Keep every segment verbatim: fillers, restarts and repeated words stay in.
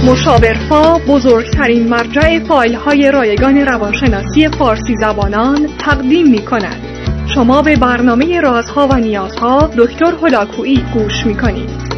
مشاورفا بزرگترین مرجع فایل‌های رایگان روانشناسی فارسی زبانان تقدیم می‌کند. شما به برنامه رازها و نیازها دکتر هلاکویی گوش می‌کنید.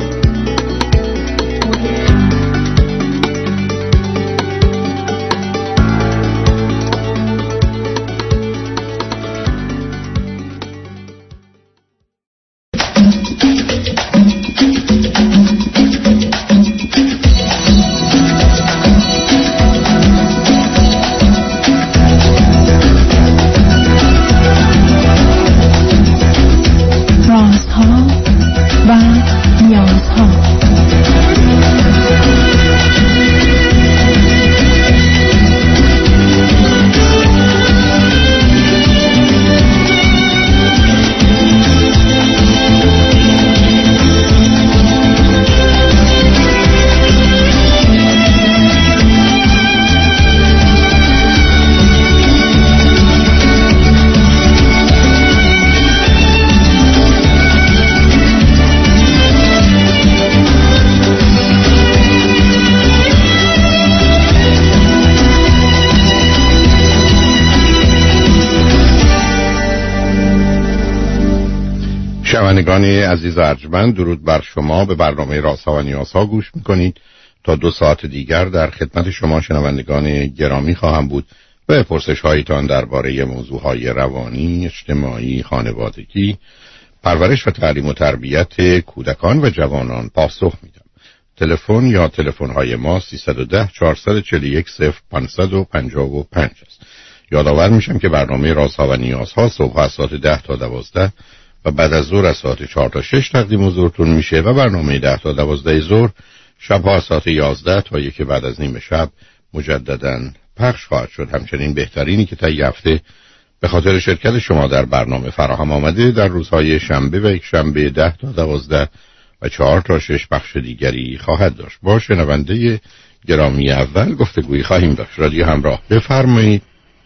شنوندگان عزیز ارجمند، درود بر شما. به برنامه رازها و نیازها گوش میکنید. تا دو ساعت دیگر در خدمت شما شنوندگان گرامی خواهم بود و پرسش هایتان درباره موضوع های روانی، اجتماعی، خانوادگی، پرورش و تعلیم و تربیت کودکان و جوانان پاسخ میدم. تلفن یا تلفن های ما سیصد و ده چهارصد و چهل و یک صفر پانصد و پنجاه و پنج است. یادآور میشم که برنامه رازها و نیازها صبح از ساعت ده تا دوازده و بعد از ظهر از ساعت چهار تا شش تقدیم حضورتون میشه و برنامه ده تا دوازده ظهر شبها از ساعت یازده تا یک بعد از نیم شب مجدداً پخش خواهد شد. همچنین بهترینی که تا هفته به خاطر شرکت شما در برنامه فراهم آمده در روزهای شنبه و یک شنبه ده تا دوازده و چهار تا شش بخش دیگری خواهد داشت. با شنونده گرامی اول گفتگویی خواهیم داشت. رادیو همراه، بفرمایید.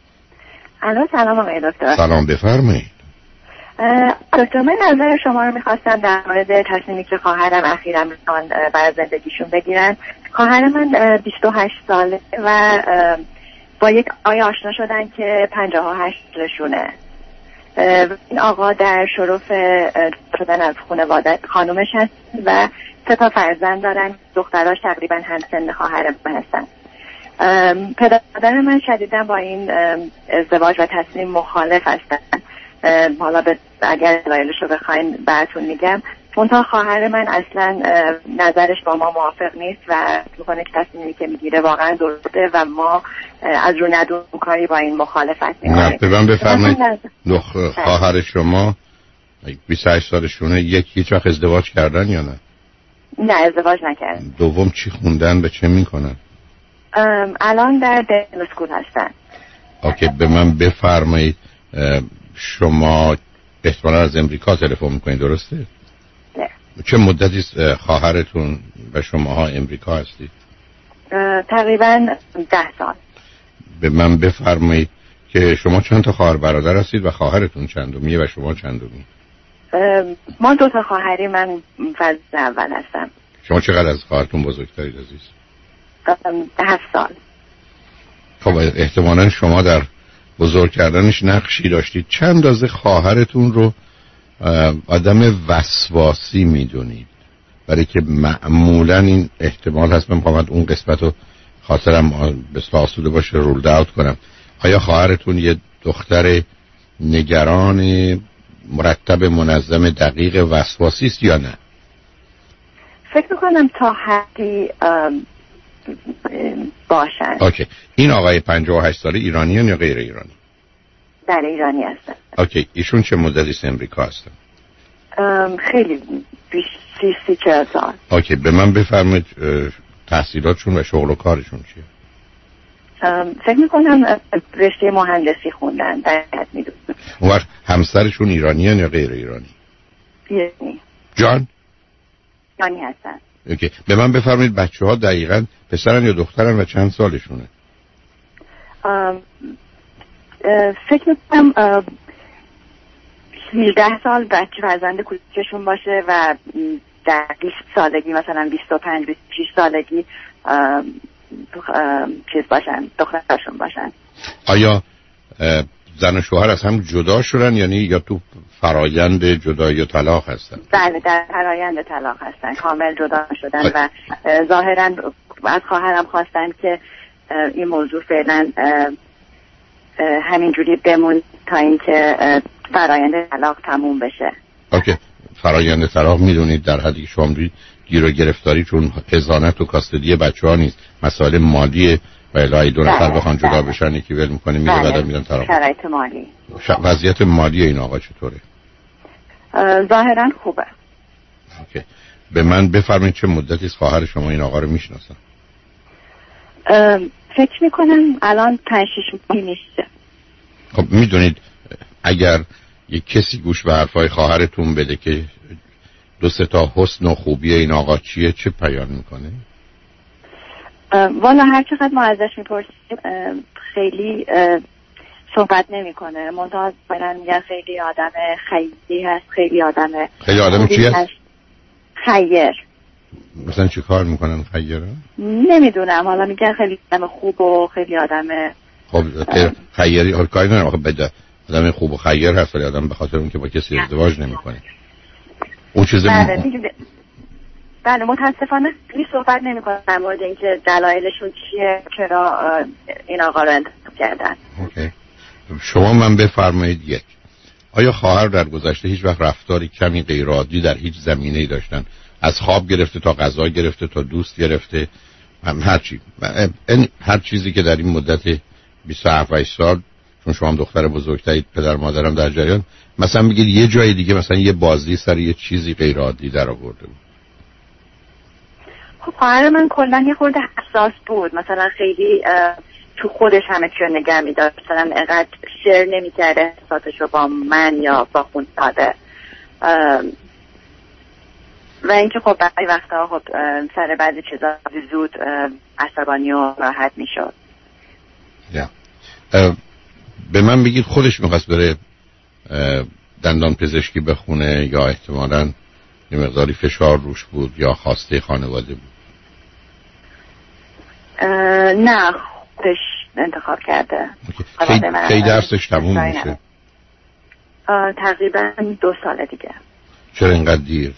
الو، سلام آقای دکتر. سلام، بفرمایید. دکتر، من نظر شما رو میخواستم در مورد تصمیمی که خواهرم اخیراً میخوان برای زندگیشون بگیرن. خواهر من بیست و هشت ساله و با یک آقای آشنا شدن که پنجاه و هشت سالشونه. این آقا در شرف شدن از خانواده خانومش هست و سه تا فرزند دارن. دختراش تقریبا همسن خواهر من هستن. پدر مادر من شدیداً با این ازدواج و تصمیم مخالف هستن. حالا اگر دلایلش رو بخواین براتون میگم. منتها خواهر من اصلا نظرش با ما موافق نیست و میکنه که تصمیمی که میگیره واقعا درسته و ما از رو ندون کاری با این مخالفت میکنیم. نه به من بفرمایید، خواهر شما بیست و هشت سالشونه، یک هیچ وقت ازدواج کردن یا نه؟ نه ازدواج نکردن. دوم چی خوندن و چه میکنن؟ الان در دنیل اسکول هستن. اوکی، به من بفرمایید شما احتمالا از امریکا تلفن میکنید، درسته؟ نه. چه مدتی خواهرتون و شماها امریکا هستید؟ تقریبا ده سال. به من بفرمایید که شما چند تا خواهر برادر هستید و خواهرتون چندمیه و شما چندمی؟ ما دو تا خواهری، من فرد اول هستم. شما چقدر از خواهرتون بزرگترید عزیز؟ هفت سال. خب احتمالا شما در بزرگ کردنش نقشی داشتید. چند اندازه خواهرتون رو آدم وسواسی میدونید؟ برای که معمولا این احتمال هست. من باید اون قسمت رو خاطرم بسیار آسوده باشه رولد اوت کنم. آیا خواهرتون یه دختر نگران مرتب منظم دقیق وسواسی است یا نه؟ فکر میکنم تا حدی باشن. اوکی. این آقای پنجاه و هشت ساله ایرانیان یا غیر ایرانی؟ در ایرانی هستن. اوکی. ایشون چه مدتی از امریکا هستن؟ خیلی بیش سی سی چهل سال. اوکی. به من بفرمایید تحصیلاتشون و شغل و کارشون چیه؟ فکر میکنم رشته مهندسی خوندن. در حد میدونم. اون وقت همسرشون ایرانیان یا غیر ایرانی؟ ایرانی. جان؟ ایرانی هستن. اوکی. به من بفرمایید بچه ها دقیقاً پسرن یا دخترن و چند سالشونه؟ ام فکر میکنم هجده سال بچه فرزند کوچکشون باشه و در بیست سالگی مثلا بیست و پنج بیست و شش سالگی چیز باشن، دخترشون باشن. آیا زن و شوهر از هم جدا شدن یعنی یا تو فرایند جدایی و طلاق هستن؟ بله در فرایند طلاق هستن، کامل جدا شدن و ظاهرا از خواهرم خواستن که این موضوع فعلا همینجوری بمون تا اینکه فرایند طلاق تموم بشه. اوکی. فرایند طلاق میدونید در حدی که شما میدونید گیر و گرفتاری چون حضانت و کاستدی بچه ها نیست، مسائل مالیه و الهی دو نفر بخوان جدا بشن یکی ول میکنه میره بعد میدن طلاق. شرایط مالی ش... وضعیت مالی این آقا چطوره؟ ظاهرا خوبه. اوکی. به من بفرمایید چه مدتی از خواهر شما این آقا رو میشناسن؟ فکر میکنم الان پنج شش ماهی میشه. خب میدونید اگر یک کسی گوش به حرفای خواهرتون بده که دو سه تا حسن و خوبی این آقا چیه چه بیان میکنه؟ والا هر چقدر ما ازش میپرسیم خیلی صحبت نمیکنه. منتها مثلا میگن خیلی آدم خیری هست، خیلی آدم خیلی آدم چی هست؟ خیر. مثلا چی کار میکنن خیره؟ نمیدونم، حالا میگن خیلی آدم خوب و خیلی آدم خب خیری حال کاری ندارم. آخه بده آدم خوب و خیر هست ولی آدم به خاطر اون که با کسی ازدواج نمیکنه اون چیز بله م... بله متاسفانه خیلی صحبت نمیکنن در مورد اینکه دلایلشون چیه چرا این آقا رو انتخاب کردن. اوکی. شما من بفرمایید یک آیا خواهر در گذشته هیچ وقت رفتاری کمی غیر عادی در هیچ زمینه‌ای داشتن؟ از خواب گرفته تا غذا گرفته تا دوست گرفته هر چی هر چیزی که در این مدت بیست و هفت سال چون شما هم دختر بزرگترید پدر مادرم در جریان مثلا بگید یه جای دیگه مثلا یه بازی سر یه چیزی غیر عادی در آورده بود؟ خب خواهر من کلا یه خورده حساس بود، مثلا خیلی تو خودش همه چی رو نگه می‌داشت، مثلا انقدر شیر نمی‌کرد احساساتش رو با من یا با خانواده و اینکه خب بعضی وقتا خب سر بعضی چیزا زود عصبانی و راحت میشد. یا به من بگید خودش میخواست بره دندان پزشکی بخونه یا احتمالاً یه مقداری فشار روش بود یا خواسته خانواده بود؟ نه خودش انتخاب کرده. کی درسش تموم میشه؟ تقریبا دو سال دیگه. چرا اینقدر دیر؟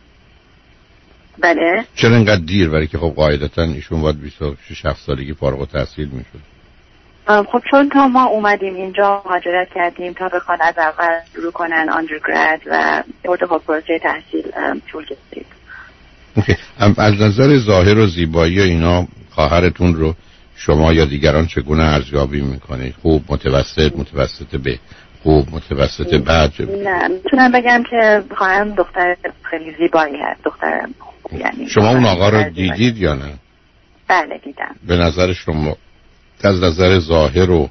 بله چرا اینقدر دیر؟ برای که خب قاعدتا ایشون باید بیست و شش هفت سالگی فارغ التحصیل میشد. خب چون تا ما اومدیم اینجا مهاجرت کردیم تا بخوان از اول شروع کنن آندرگراد و خورده خب پروسه تحصیل طول کشید. اوکی. از نظر ظاهر و زیبایی اینا خواهرتون رو شما یا دیگران چگونه ارزیابی میکنید؟ خوب، متوسط، متوسط به خوب، متوسط بد؟ نه میتونم بگم که خواهرم دختر خیلی زیبایی هست، دختر یعنی. شما اون آقا رو دیدید یا نه؟ بله دیدم. به نظر شما از نظر ظاهر و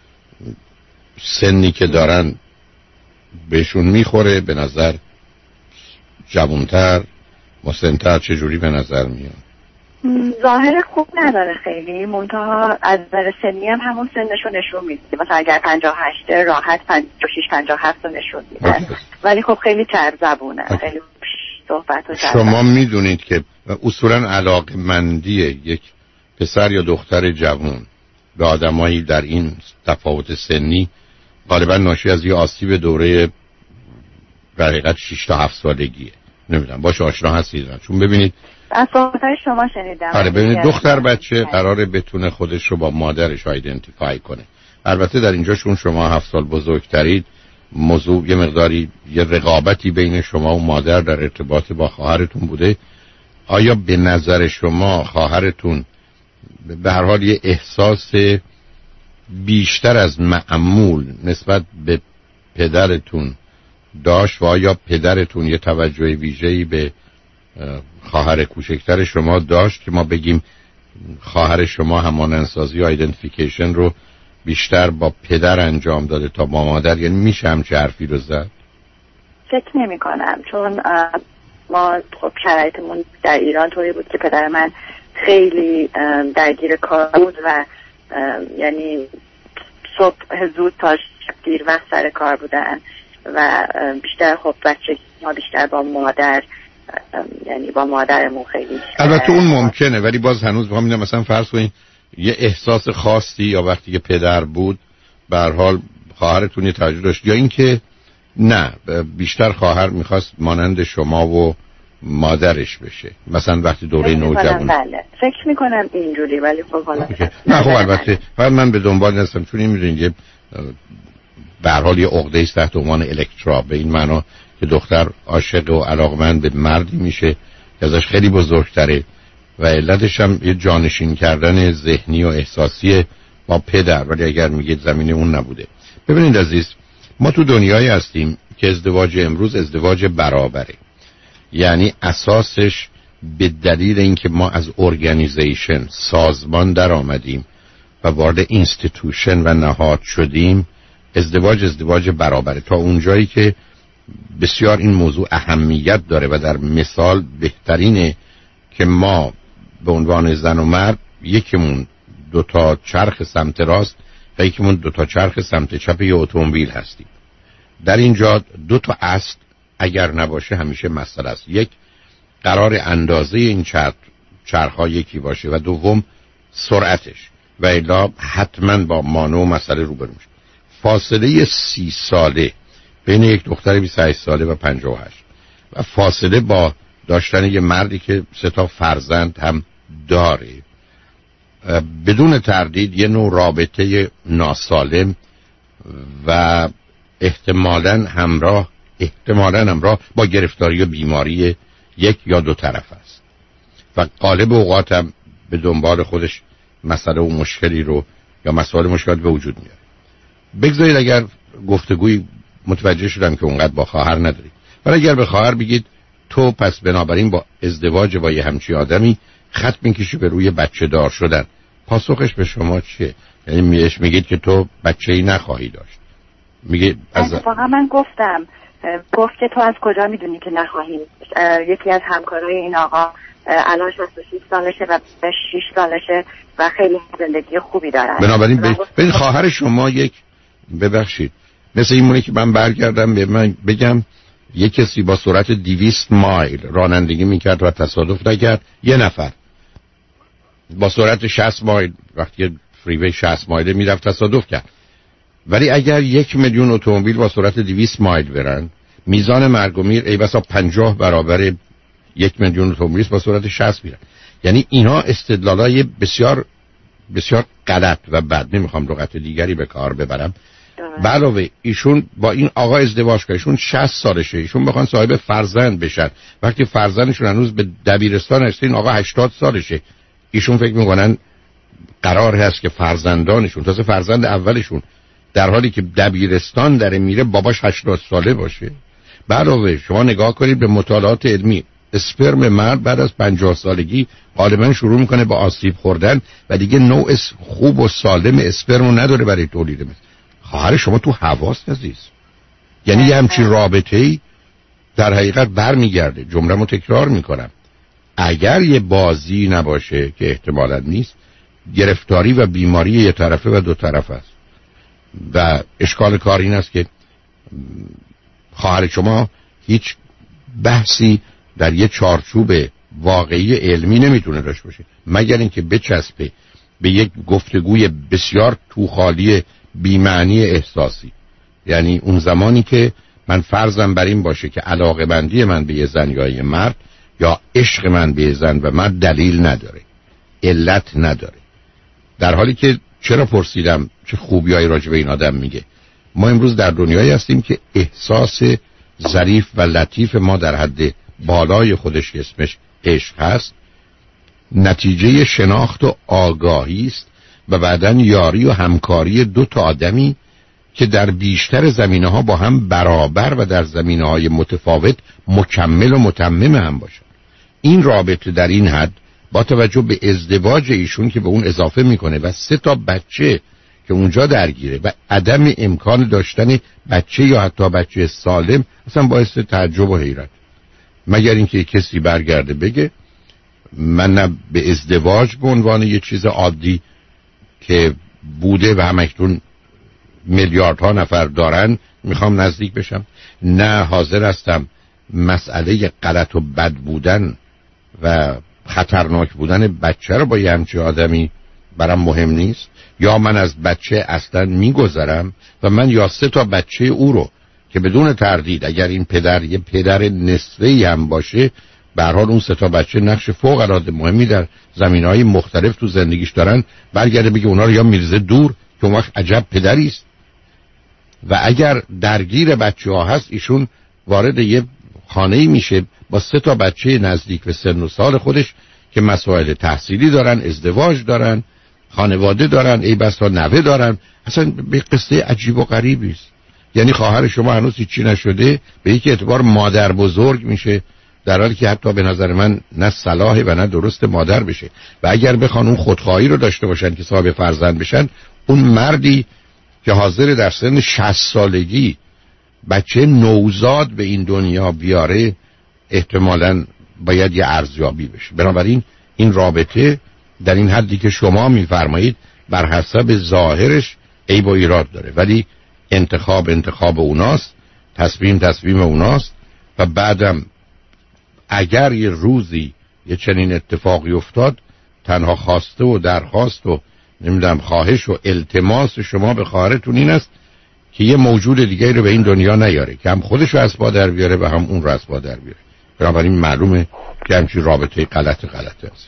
سنی که دارن بهشون میخوره؟ به نظر جوانتر مسنتر چجوری به نظر میاد؟ ظاهر خوب نداره خیلی، منتها از نظر سنی هم همون سنشو نشون میده، مثلا اگر پنجاه و هشت راحت پنجاه و شش پنجاه و هفت نشون میده، ولی خب خیلی چرب زبونه، خیلی صحبت و چرب. شما میدونید که اصولا علاقمندی یک پسر یا دختر جوان به آدمایی در این تفاوت سنی غالبا ناشی از یه آسیب دوره در حقیقت شش تا هفت سالگیه. نمیدونم باش آشنا هستید؟ چون ببینید از صحبت‌های شما شنیدم. آره ببینید دختر بچه قراره بتونه خودش رو با مادرش آیدنتیفای کنه. البته در اینجا چون شما هفت سال بزرگترید موضوع یه مقداری یه رقابتی بین شما و مادر در ارتباط با خواهرتون بوده. آیا به نظر شما خواهرتون به هر حال یه احساس بیشتر از معمول نسبت به پدرتون داشت و آیا پدرتون یه توجه ویژه‌ای به خواهر کوچکتر شما داشت که ما بگیم خواهر شما همانندسازی و آیدنتیفیکیشن رو بیشتر با پدر انجام داده تا با مادر؟ یعنی میشه همچه حرفی رو زد؟ فکر نمی کنم، چون ما خب شرایطمون در ایران طوری بود که پدر من خیلی درگیر کار بود و یعنی صبح زود تا دیر وقت سر کار بودن و بیشتر خب بچه ما بیشتر با مادر یعنی با مادرمون خیلی. البته اون ممکنه، ولی باز هنوز با میگم مثلا فرض کنید یه احساس خاصی یا وقتی که پدر بود به هر حال خواهرتون یه توجه داشت، یا اینکه نه بیشتر خواهر میخواست مانند شما و مادرش بشه، مثلا وقتی دوره نوجوانی. بله فکر میکنم اینجوری، ولی خب حالا نه خب البته فقط من به دنبال هستم، چون این میدونید به هر حال یه عقده است تحت عنوان الکترا، به این معنا که دختر عاشق و علاقمند به مردی میشه که ازش خیلی بزرگتره و علتش هم یه جانشین کردن ذهنی و احساسی با پدر، ولی اگر میگید زمین اون نبوده. ببینید عزیز، ما تو دنیایی هستیم که ازدواج امروز ازدواج برابره، یعنی اساسش به دلیل اینکه ما از ارگانیزیشن سازمان در آمدیم و وارد اینستیتوشن و نهاد شدیم، ازدواج ازدواج برابره. تا اونجایی که بسیار این موضوع اهمیت داره و در مثال بهترینه که ما به عنوان زن و مرد یکیمون دو تا چرخ سمت راست و یکیمون دو تا چرخ سمت چپ یه اتومبیل هستیم. در اینجا دو تا اصل اگر نباشه همیشه مسئله است. یک، قرار اندازه این چرخ چرخ‌ها یکی باشه و دوم سرعتش، و الا حتما با مانع و مسئله روبرو میشه. فاصله سی ساله بین یک دختر بیست و هشت ساله و پنجاه و هشت و فاصله با داشتن یه مردی که سه تا فرزند هم داره، بدون تردید یه نوع رابطه ناسالم و احتمالاً همراه احتمالاً همراه با گرفتاری و بیماری یک یا دو طرف است و غالب اوقات هم به دنبال خودش مسئله و مشکلی رو یا مسائل مشکلات به وجود میاره. بگذارید اگر گفتگوی متوجه شدم که اونقدر با خواهر نداری، ولی اگر به خواهر بگید تو پس بنابراین با ازدواج با یه همچی آدمی خط میکشی به روی بچه دار شدن، پاسخش به شما چیه؟ یعنی میش میگید که تو بچه‌ای نخواهی داشت. میگه از واقعا من گفتم گفت که تو از کجا میدونی که نخواهی. یکی از همکارای این آقا الان شصت و شش سالشه و شش سالشه و خیلی زندگی خوبی داره. بنابراین به خواهر شما یک ببخشید مثل این مونه که من برگردم به من بگم یک کسی با سرعت دویست مایل رانندگی میکرد و تصادف نکرد، یه نفر با سرعت شصت مایل وقتی فریوی شصت مایل میرفت تصادف کرد. ولی اگر یک میلیون اتومبیل با سرعت دویست مایل برن، میزان مرگ و میر ای بسا پنجاه برابر یک میلیون اتومبیل با سرعت شصت میرن. یعنی اینا استدلالای بسیار بسیار غلط و بد، نمیخوام لغت دیگری به کار ببرم. علاوه ایشون با این آقا ازدواج کرد، ایشون شصت سالشه، ایشون بخوان صاحب فرزند بشن، وقتی فرزندشون هنوز به دبیرستان هست، این آقا هشتاد سالشه، ایشون فکر میکنن قرار هست که فرزندانشون تازه فرزند اولشون در حالی که دبیرستان داره میره باباش هشتاد ساله باشه. علاوه شما نگاه کنید به مطالعات علمی، اسپرم مرد بعد از پنجاه سالگی غالبا شروع میکنه با آسیب خوردن و دیگه نوع خوب و سالم اسپرم نداره برای تولید مثل. خواهر شما تو حواس عزیز، یعنی یه همچین رابطه‌ای در حقیقت برمیگرده. جمله‌مو تکرار میکنم، اگر یه بازی نباشه که احتمالاً نیست، گرفتاری و بیماری یه طرفه و دو طرف است و اشکال کار این است که خواهر شما هیچ بحثی در یه چارچوب واقعی علمی نمیتونه داشته باشه مگر اینکه بچسبه به یک گفتگوی بسیار توخالی بی‌معنی احساسی. یعنی اون زمانی که من فرضم بر این باشه که علاقه بندی من به یه زن یا یه مرد یا عشق من به یه زن و مرد دلیل نداره، علت نداره، در حالی که چرا پرسیدم چه خوبیایی راجع به این آدم میگه. ما امروز در دنیایی هستیم که احساس ظریف و لطیف ما در حد بالای خودش اسمش عشق هست، نتیجه شناخت و آگاهی است و بعدن یاری و همکاری دو تا آدمی که در بیشتر زمینه‌ها با هم برابر و در زمینه‌های متفاوت مکمل و متمم هم باشن. این رابطه در این حد با توجه به ازدواج ایشون که به اون اضافه میکنه و سه تا بچه که اونجا درگیره و عدم امکان داشتن بچه یا حتی بچه سالم اصلا باعث تعجب و حیرت. مگر اینکه کسی برگرده بگه من نه به ازدواج به عنوان یه چیز عادی که بوده و همکنون میلیاردها نفر دارن میخوام نزدیک بشم، نه حاضر هستم مسئله غلط و بد بودن و خطرناک بودن بچه رو با یه همچه آدمی برام مهم نیست، یا من از بچه اصلا میگذرم و من یا سه تا بچه او رو که بدون تردید اگر این پدر یه پدر نصفه‌ای هم باشه، به هر حال اون سه تا بچه نقش فوق العاده مهمی در زمینه‌های مختلف تو زندگیش دارن، برگرده بگه اونا رو یا میرزه دور که اون وقت عجب پدری است. و اگر درگیر بچه‌ها هست، ایشون وارد یه خانه‌ای میشه با سه تا بچه نزدیک به سن و سال خودش که مسائل تحصیلی دارن، ازدواج دارن، خانواده دارن، ای بسا نوه دارن. اصلا به قصه عجیب و غریبی است. یعنی خواهر شما هنوز هیچی نشده، به یک اعتبار مادر بزرگ میشه، در حالی که حتی به نظر من نه صلاحه و نه درست مادر بشه. و اگر بخوان اون خودخواهی رو داشته باشن که صاحب فرزند بشن، اون مردی که حاضر در سن شصت سالگی بچه نوزاد به این دنیا بیاره، احتمالاً باید یه ارزیابی بشه. بنابراین این رابطه در این حدی که شما میفرمایید بر حسب ظاهرش عیب و ایراد داره، ولی انتخاب انتخاب اوناست، تصمیم تصمیم اوناست. و بعدم اگر یه روزی یه چنین اتفاقی افتاد، تنها خواسته و درخواست و نمیدونم خواهش و التماس شما به خواهرتون این است که یه موجود دیگه رو به این دنیا نیاره که هم خودش رو از پا در بیاره و هم اون رو از پا در بیاره. بنابراین معلومه که همچین رابطه غلط غلطه است.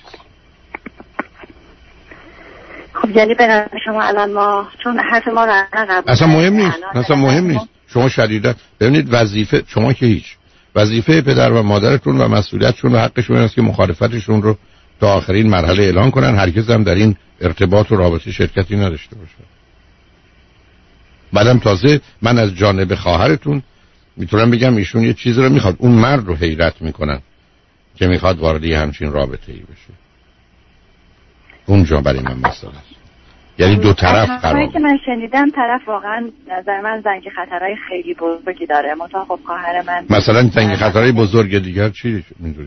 خب یعنی به نظر شما الان ما چون حرف ما رو قبول اصلا مهم نیست، اصلا مهم نیست. شما شدیدا ببینید وظیفه شما که هیچ، وظیفه پدر و مادرتون و مسئولیتشون و حقشون است که مخالفتشون رو تا آخرین مرحله اعلان کنن، هرگز هم در این ارتباط و رابطه شرکتی نداشته باشن. بعدم تازه من از جانب خواهرتون میتونم بگم ایشون یه چیزی رو میخواد، اون مرد رو حیرت میکنن که میخواد وارد یه همچین رابطه ای بشه. اونجا برای من مسئله است. یعنی دو طرف قرار که من شنیدم طرف واقعا نظر من زنگ خطرهای خیلی بزرگی داره. منتها خب خواهر من مثلا زنگ خطرهای بزرگ دیگر چی میدونی؟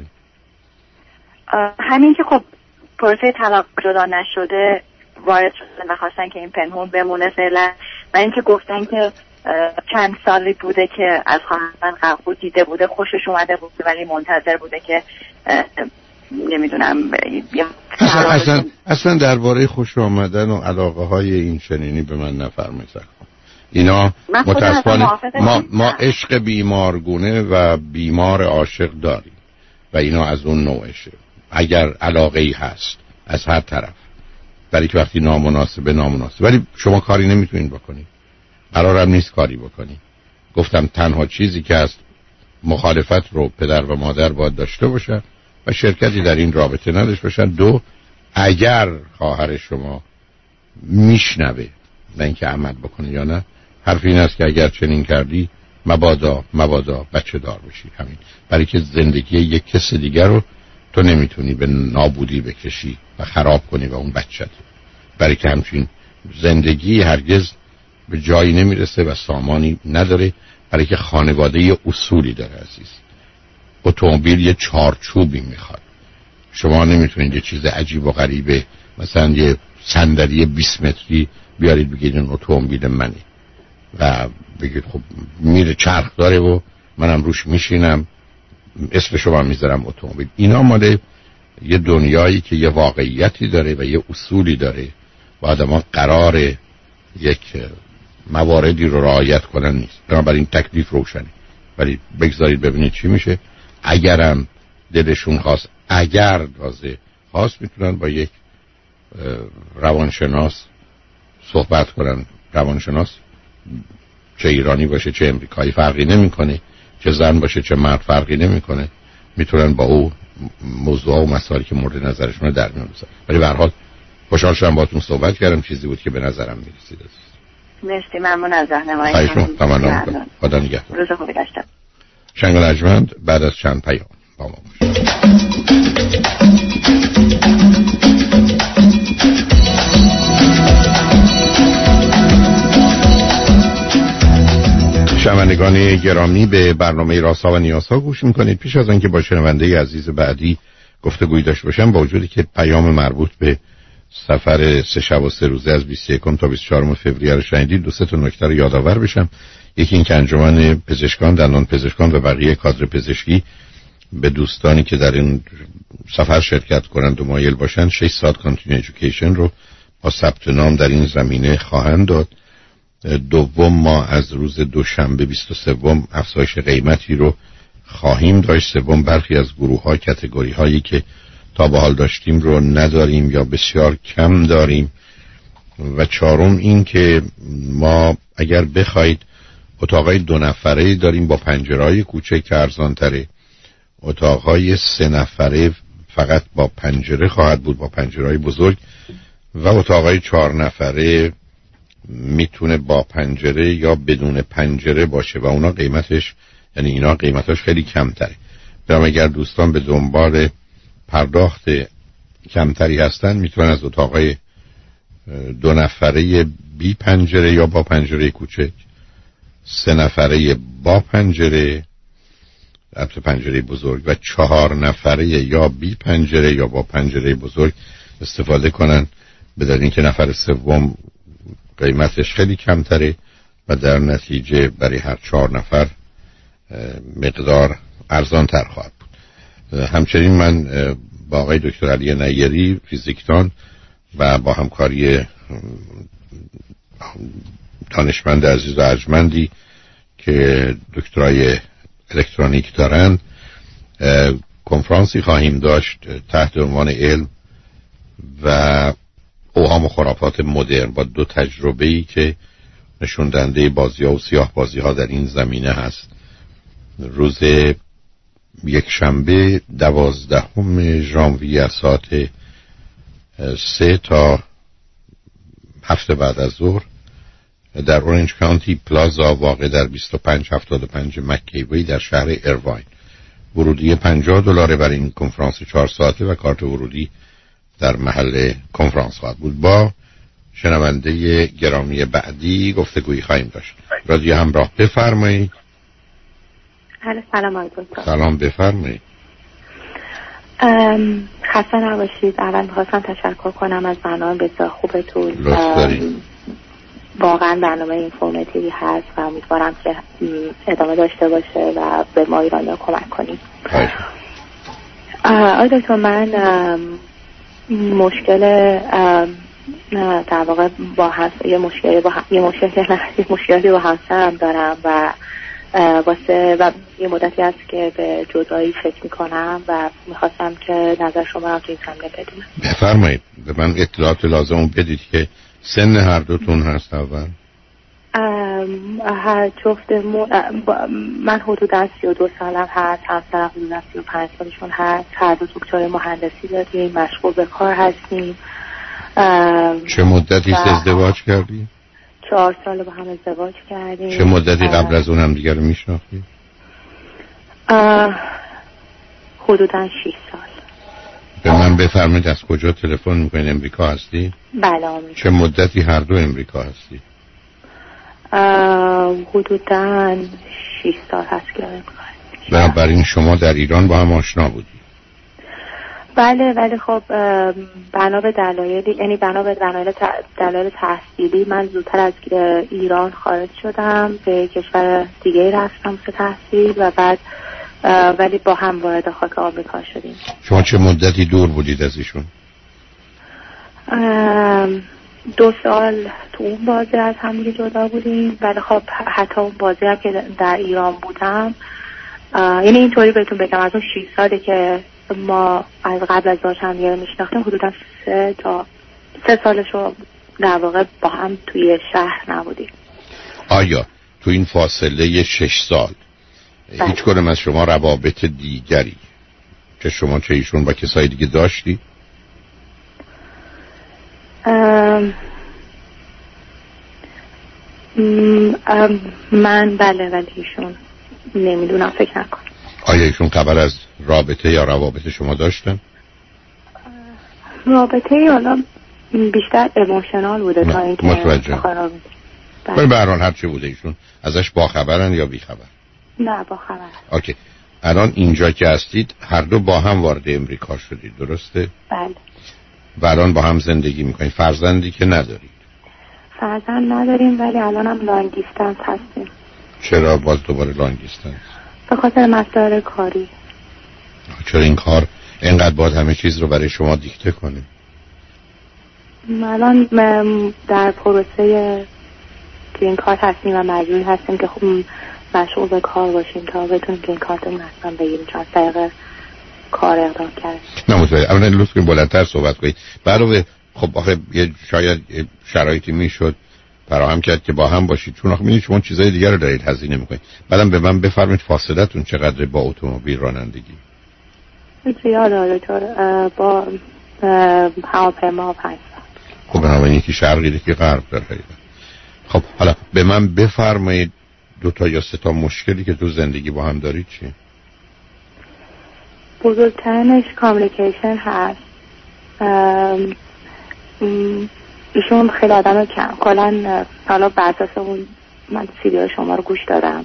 همین که خب پروسه طلاق جدا نشده وارد شدن و خواستن که این پنهون بمونه فعلا، و اینکه گفتن که چند سالی بوده که از خواهر من قبول دیده بوده، خوشش اومده بوده ولی منتظر بوده که نمیدونم اصلا اصلا, اصلا درباره خوش آمدن و علاقه های این چنینی به من نفرمایید. اینا متاسفانه ما ما عشق بیمارگونه و بیمار عاشق داریم و اینا از اون نوعشه. اگر علاقه ای هست از هر طرف، برای که وقتی نامناسبه نامناسب، ولی شما کاری نمیتونین بکنید، قرارم نیست کاری بکنید. گفتم تنها چیزی که هست مخالفت رو پدر و مادر باید داشته باشن و شرکتی در این رابطه نداشته باشن. دو، اگر خواهر شما میشنوه نه اینکه عمل بکنه یا نه، حرف این است که اگر چنین کردی مبادا مبادا بچه دار بشی. همین، برای که زندگی یک کس دیگر رو تو نمیتونی به نابودی بکشی و خراب کنی و اون بچه‌ت، برای که همچین زندگی هرگز به جایی نمیرسه و سامانی نداره. برای که خانواده یه اصولی داره عزیز. اتومبیل یه چارچوبی میخواد. شما نمیتونید یه چیز عجیب و غریبه مثلا یه صندلی بیست متری بیارید بگید این اتومبیل منه و بگید خب میره چرخ داره و منم روش میشینم اسم شما میذارم اتومبیل. اینا مال یه دنیایی که یه واقعیتی داره و یه اصولی داره و آدما قرار یک مواردی رو رعایت کنن نیست. بنابراین تکلیف روشنه، ولی بگذارید ببینید چی میشه. اگرم دلشون خواست، اگر تازه خواست، میتونن با یک روانشناس صحبت کنن. روانشناس چه ایرانی باشه چه امریکایی فرقی نمیکنه، چه زن باشه چه مرد فرقی نمیکنه، میتونن با او موضوع و مسائلی که مورد نظرشون در میون بذارن. ولی به هر حال خوشحال شدم باهاتون صحبت کردم، چیزی بود که به نظرم میرسید. مرسی، ممنون از راهنماییتون. تمام. خدا نگهدار. روز خوبی داشته. شنگ ارجمند بعد از چند پیام با ما باشید. شنوندگان گرامی، به برنامه رازها و نیازها گوش میکنید. پیش از آنکه با شنونده عزیز بعدی گفتگوی داشته باشم، با وجودی که پیام مربوط به سفر سه شب و سه روزه از بیست و یکم تا بیست و چهارم فوریه رو شنیدید، دو سه تا نکته رو یادآور بشم. یکی این که انجمن پزشکان، دندان پزشکان و بقیه کادر پزشکی به دوستانی که در این سفر شرکت کنند و مایل باشند شش ساعت کانتینیو ایژوکیشن رو با ثبت نام در این زمینه خواهند داد. دوم، ما از روز دوشنبه بیست و سه افزایش قیمتی رو خواهیم داشت. سوم، برخی از گروه ها کاتگوری هایی که تا به حال داشتیم رو نداریم یا بسیار کم داریم. و چهارم این که ما اگر بخواید اتاقای دو نفره داریم با پنجره‌های کوچک که ارزان‌تره، اتاقهای سه نفره فقط با پنجره خواهد بود با پنجره‌های بزرگ، و اتاقهای چهار نفره میتونه با پنجره یا بدون پنجره باشه و اونا قیمتش، یعنی اینا قیمتاش خیلی کمتره. برام اگر دوستان به دنبال پرداخت کمتری هستن میتونن از اتاقهای دو نفره بی پنجره یا با پنجره کوچک، سه نفره با پنجره البته پنجره بزرگ و چهار نفره یا بی پنجره یا با پنجره بزرگ استفاده کنن، به دلیل اینکه نفر سوم قیمتش خیلی کمتره و در نتیجه برای هر چهار نفر مقدار ارزان تر خواهد بود. همچنین من با آقای دکتر علی نیری فیزیکدان و با همکاری دانشمند عزیز و ارجمندی که دکترای الکترونیک دارن کنفرانسی خواهیم داشت تحت عنوان علم و اوهام و خرافات مدرن با دو تجربه‌ای که نشون دهنده بازی‌ها و سیاه بازی‌ها در این زمینه هست. روز یک شنبه دوازدهم ژانویه از ساعت سه تا هفت بعد از ظهر در اورنج کانتی پلازا واقع در بیست و پنج هفتاد و پنج مک‌کیوی در شهر ایرواین. ورودی پنجاه دلار برای این کنفرانس چهار ساعته و کارت ورودی در محل کنفرانس خواهد بود. با شنونده گرامی بعدی گفتگویی خواهیم داشت. رادیو همراه، بفرمایید. سلام علیکم. سلام، بفرمایید. خسته نباشید. اول می‌خواستم تشکر کنم از برنامه بسیار خوبتون. لطف دارید. واقعا برنامه اینفورماتیوی هست و امیدوارم که ادامه داشته باشه و به ما ایرانی‌ها کمک کنید. آقای دکتر، من مشکل در واقع با هست یه مشکلی با یه مشکلی یه مشکلی با همسرم دارم و واسه و یه مدتی هست که به جدایی فکر میکنم و میخواستم که نظر شما رو تو این زمینه بدونم. بفرمایید. به من اطلاعات لازم بدید که سن هر دوتون هست اول؟ هر جفت من حدودا سی و دو سالم هست، همسرم حدودا سی و پنج سالشون هست. هر دو دکترای مهندسی داریم، مشغول به کار هستیم. چه مدتی ازدواج کردی؟ چهار سال با هم ازدواج کردیم. چه مدتی قبل از اون هم دیگر رو میشناختی؟ حدودا شش سال. به من بفرمایید از کجا تلفن میکنین؟ امریکا هستی؟ بله آمریکا. چه مدتی هر دو امریکا هستی؟ حدودا شش سال هست که امریکا. بنابراین شما در ایران با هم آشنا بودی؟ بله ولی خب بنا به دلایلی، یعنی بنا به دلایل دلایل تحصیلی من زودتر از ایران خارج شدم، به کشور دیگه رفتم واسه تحصیل و بعد ولی با هم وارد خاک آمریکا شدیم. شما چه مدتی دور بودید از ایشون؟ دو سال تو اون بازی از هم دیگه جدا بودیم، ولی خب حتی اون بازی هم که در ایران بودم، یعنی اینطوری بهتون بگم از اون شش سالی که ما از قبل از ازدواج هم دیگه میشناختیم حدودا سه تا سه سالشو در واقع با هم توی شهر نبودیم. آیا تو این فاصله شش سال بله. هیچ کدوم از شما روابط دیگری که شما چه ایشون با کسای دیگه داشتی؟ ام ام من بله ولی ایشون نمیدونم، فکر نکنم. آیا ایشون قبل از رابطه یا روابط شما داشتن؟ رابطه حالا بیشتر ایموشنال بوده تا اینکه متوجه. ولی به هر حال هر چه بوده ایشون ازش با خبرن یا بی خبر؟ نه با خبر. اوکی. الان اینجا که هستید هر دو با هم وارد امریکا شدید، درسته؟ بله. و الان با هم زندگی میکنید. فرزندی که ندارید؟ فرزند نداریم ولی الان هم لانگ دیستنس هستیم. چرا باز دوباره لانگ دیستنس؟ به خاطر مسائل کاری. چرا این کار اینقدر باید همه چیز رو برای شما دیکته کنه؟ الان در پروسه گرین کارت هستیم و مجبور هستیم که خب مشغول به کار باشیم تا بتونیم گرین کارتمون اصلا بگیریم، چون از طریق کار اقدام کرد. نه متوجه. اولا لطف کنید بلندتر صحبت کنید. علاوه خب آخه یه شاید شرایطی میشد فراهم کرد که با هم باشید، چون آخه می‌بینید شما چیزای دیگر رو دارید هزینه می‌کنید. بعدم به من بفرمایید فاصله‌تون چقدر با اتومبیل رانندگی؟ زیاده دکتر، با هواپیما پنج ساعت. خب بنابراین یکی شرقی یکی غرب داره. خب حالا به من بفرمایید دو تا یا سه تا مشکلی که تو زندگی با هم دارید چیه؟ بزرگترینش کامیونیکیشن هست. ام، ام، ایشون خیلی آدم کم کلن، حالا بر اساس اون من ویدیو شما رو گوش دادم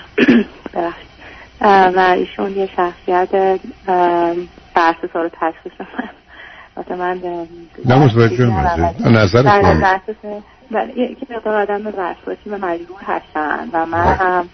و ایشون یه شخصیت بر اساس رو تشخیص من واسه من نموزوجه نظر کنم بله یکی مقدار آدم وسواسی و مجبور هستن و من هم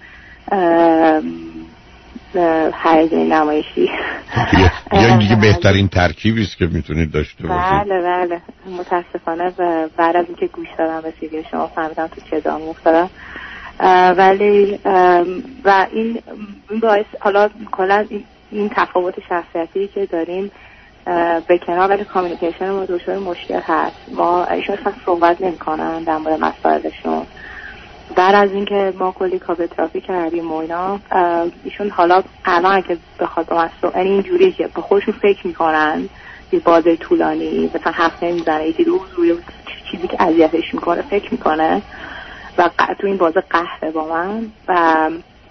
هیجانی نمایشی یا دیگه بهترین ترکیبی است که میتونید داشته باشید. بله بله متاسفانه بعد از اینکه گوش دادم به سیدی شما فهمیدم تو چه دام افتادم، ولی و این باعث حالا کلا این تفاوت شخصیتی که داریم به کنار، ولی کامیونیکیشن ما دچار مشکل هست. ما ایشون اصلا صحبت نمی‌کنن در مورد مسائلشون. بعد از اینکه ما کلی کابوتراپی کردیم و اینا، ایشون حالا الان که بخواد با من یعنی اینجوری که به خودشون فکر میکنن یه بازه طولانی مثلا هفته میزنه یکی روز روی چیزی که اذیتش میکنه فکر میکنه و تو این بازه قهره با من و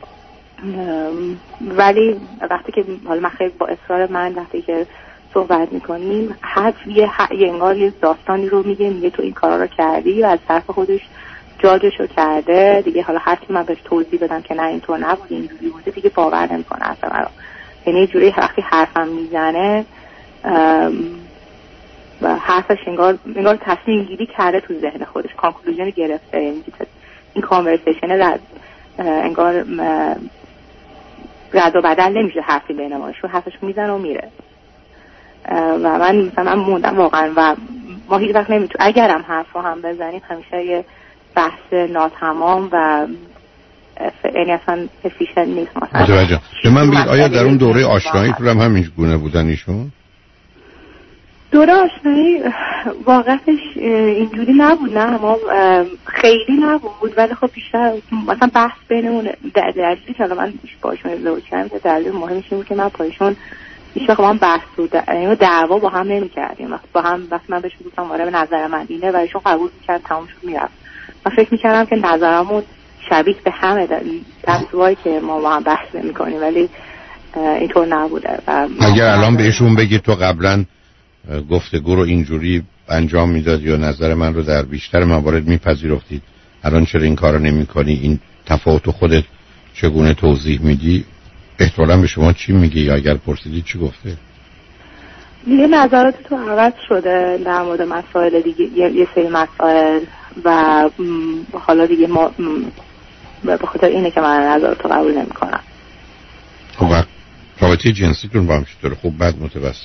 ولی وقتی که حالا من خیلی با اصرار من وقتی که صحبت میکنیم حد یه انگار یه داستانی رو میگه میگه تو این کارا رو کردی و از طرف خودش جاجشو کرده دیگه. حالا هر کی من بهش توضیح بدم که نه اینطور نبود اینجوری بوده دیگه باور نمیکنه اصلا منو. یعنی یه جوری وقتی حرفم میزنه و حرفش انگار انگار تصمیم گیری کرده تو ذهن خودش، کانکلوژن گرفته. یعنی این کانورسیشن رد انگار رد و بدل نمیشه حرفی بین ما، شو حرفش میزنه و میره و من مثلا موندم واقعا و ما هیچ وقت نمیتونیم اگرم حرفو هم بزنیم همیشه یه بحث ناتمام و یعنی اصلا افیشنت نیست. متوجه. به من بگید آیا در اون دوره آشنایی تو هم همین گونه بودن ایشون؟ دوره آشنایی واقعش اینجوری نبود، نه ما خیلی نبود، ولی خب بیشتر مثلا بحث بینمون در دلیلی که من باشون ازدواج کردم دلیل مهمش این بود که من پایشون هیچ وقت با هم بحث بود یعنی دعوا با هم نمی‌کردیم. وقتی با هم وقتی من بهش گفتم آره به نظر من اینه و ایشون قبول می‌کرد تموم شد میرفت. من فکر می‌کردم که نظرمون شبیه به همه دستوایی که ما با هم بحث نمی‌کنیم، ولی اینطور نبوده. و اگر الان بهشون بگید تو قبلا گفتگو رو اینجوری انجام میداد یا نظر من رو در بیشتر موارد میپذیرفتید، الان چرا این کارو نمی‌کنی، این تفاوت خودت چگونه توضیح میدی، احتمالاً به شما چی میگه یا اگر پرسیدید چی گفته؟ دیگه نظرات تو عوض شده در مورد مسائل دیگه، یه سری مسائل و حالا دیگه ما به خاطر اینه که من نظرات رو قبول نمی‌کنم. خب رابطه جنسیتون با هم چطوره؟ خوب بد متوسط؟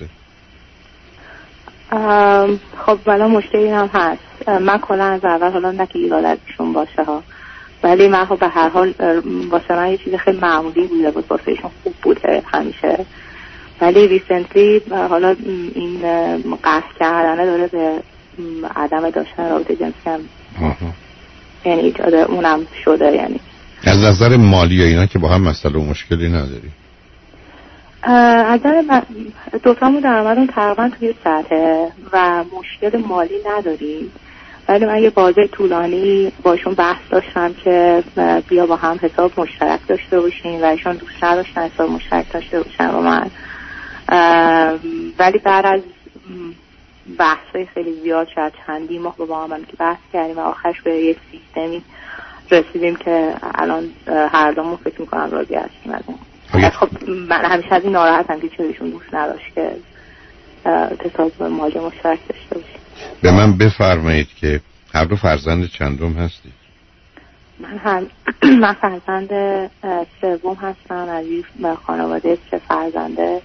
خب ولی مشکلی هم هست. من کلا از اول حالا نه که ایرادشون باشه ها، ولی من خب به هر حال واسه من یه چیز خیلی معمولی بوده بود، واسه ایشون خوب بوده همیشه، ولی ریسنتلی حالا این قهر کردنه داره به عدم داشتن رابطه جنسی هم یعنی ایجاد اونم شده. یعنی از نظر مالی اینا که با هم مسئله و مشکلی نداری؟ از نظر دوتامون درآمدمون تقریبا توی سطحه و مشکل مالی نداریم، ولی من یه بازه طولانی باشون بحث داشتم که بیا با هم حساب مشترک داشته باشیم و ایشون دوست نداشتن حساب مشترک داشته باشن با من، ولی بعد از بحثای خیلی زیاد شد چندی ماه با هم که بحث کردیم و آخرش به یه سیستمی رسیدیم که الان هر دومون فکر میکنم راضی هستیم از اون. خب من همیشه از این ناراحتم که چرایشون دوست نداشت که حساب مالی مشترک داشته باشیم. به من بفرمایید که هر دو فرزند چندم هستید؟ من هم من فرزند سوم هستم از و خانواده سه فرزنده.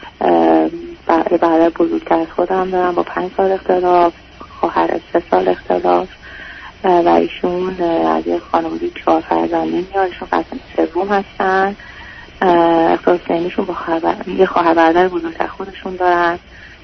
برادر بزرگتر از خودم دارم با پنج سال اختلاف، خواهر سه سال اختلاف و ایشون از یک خانواده چهار فرزنده میاد. ایشون فرزند سوم هستن. اختلاف سنیشون با خواهر یه خواهر برادر بزرگتر خودشون دارن.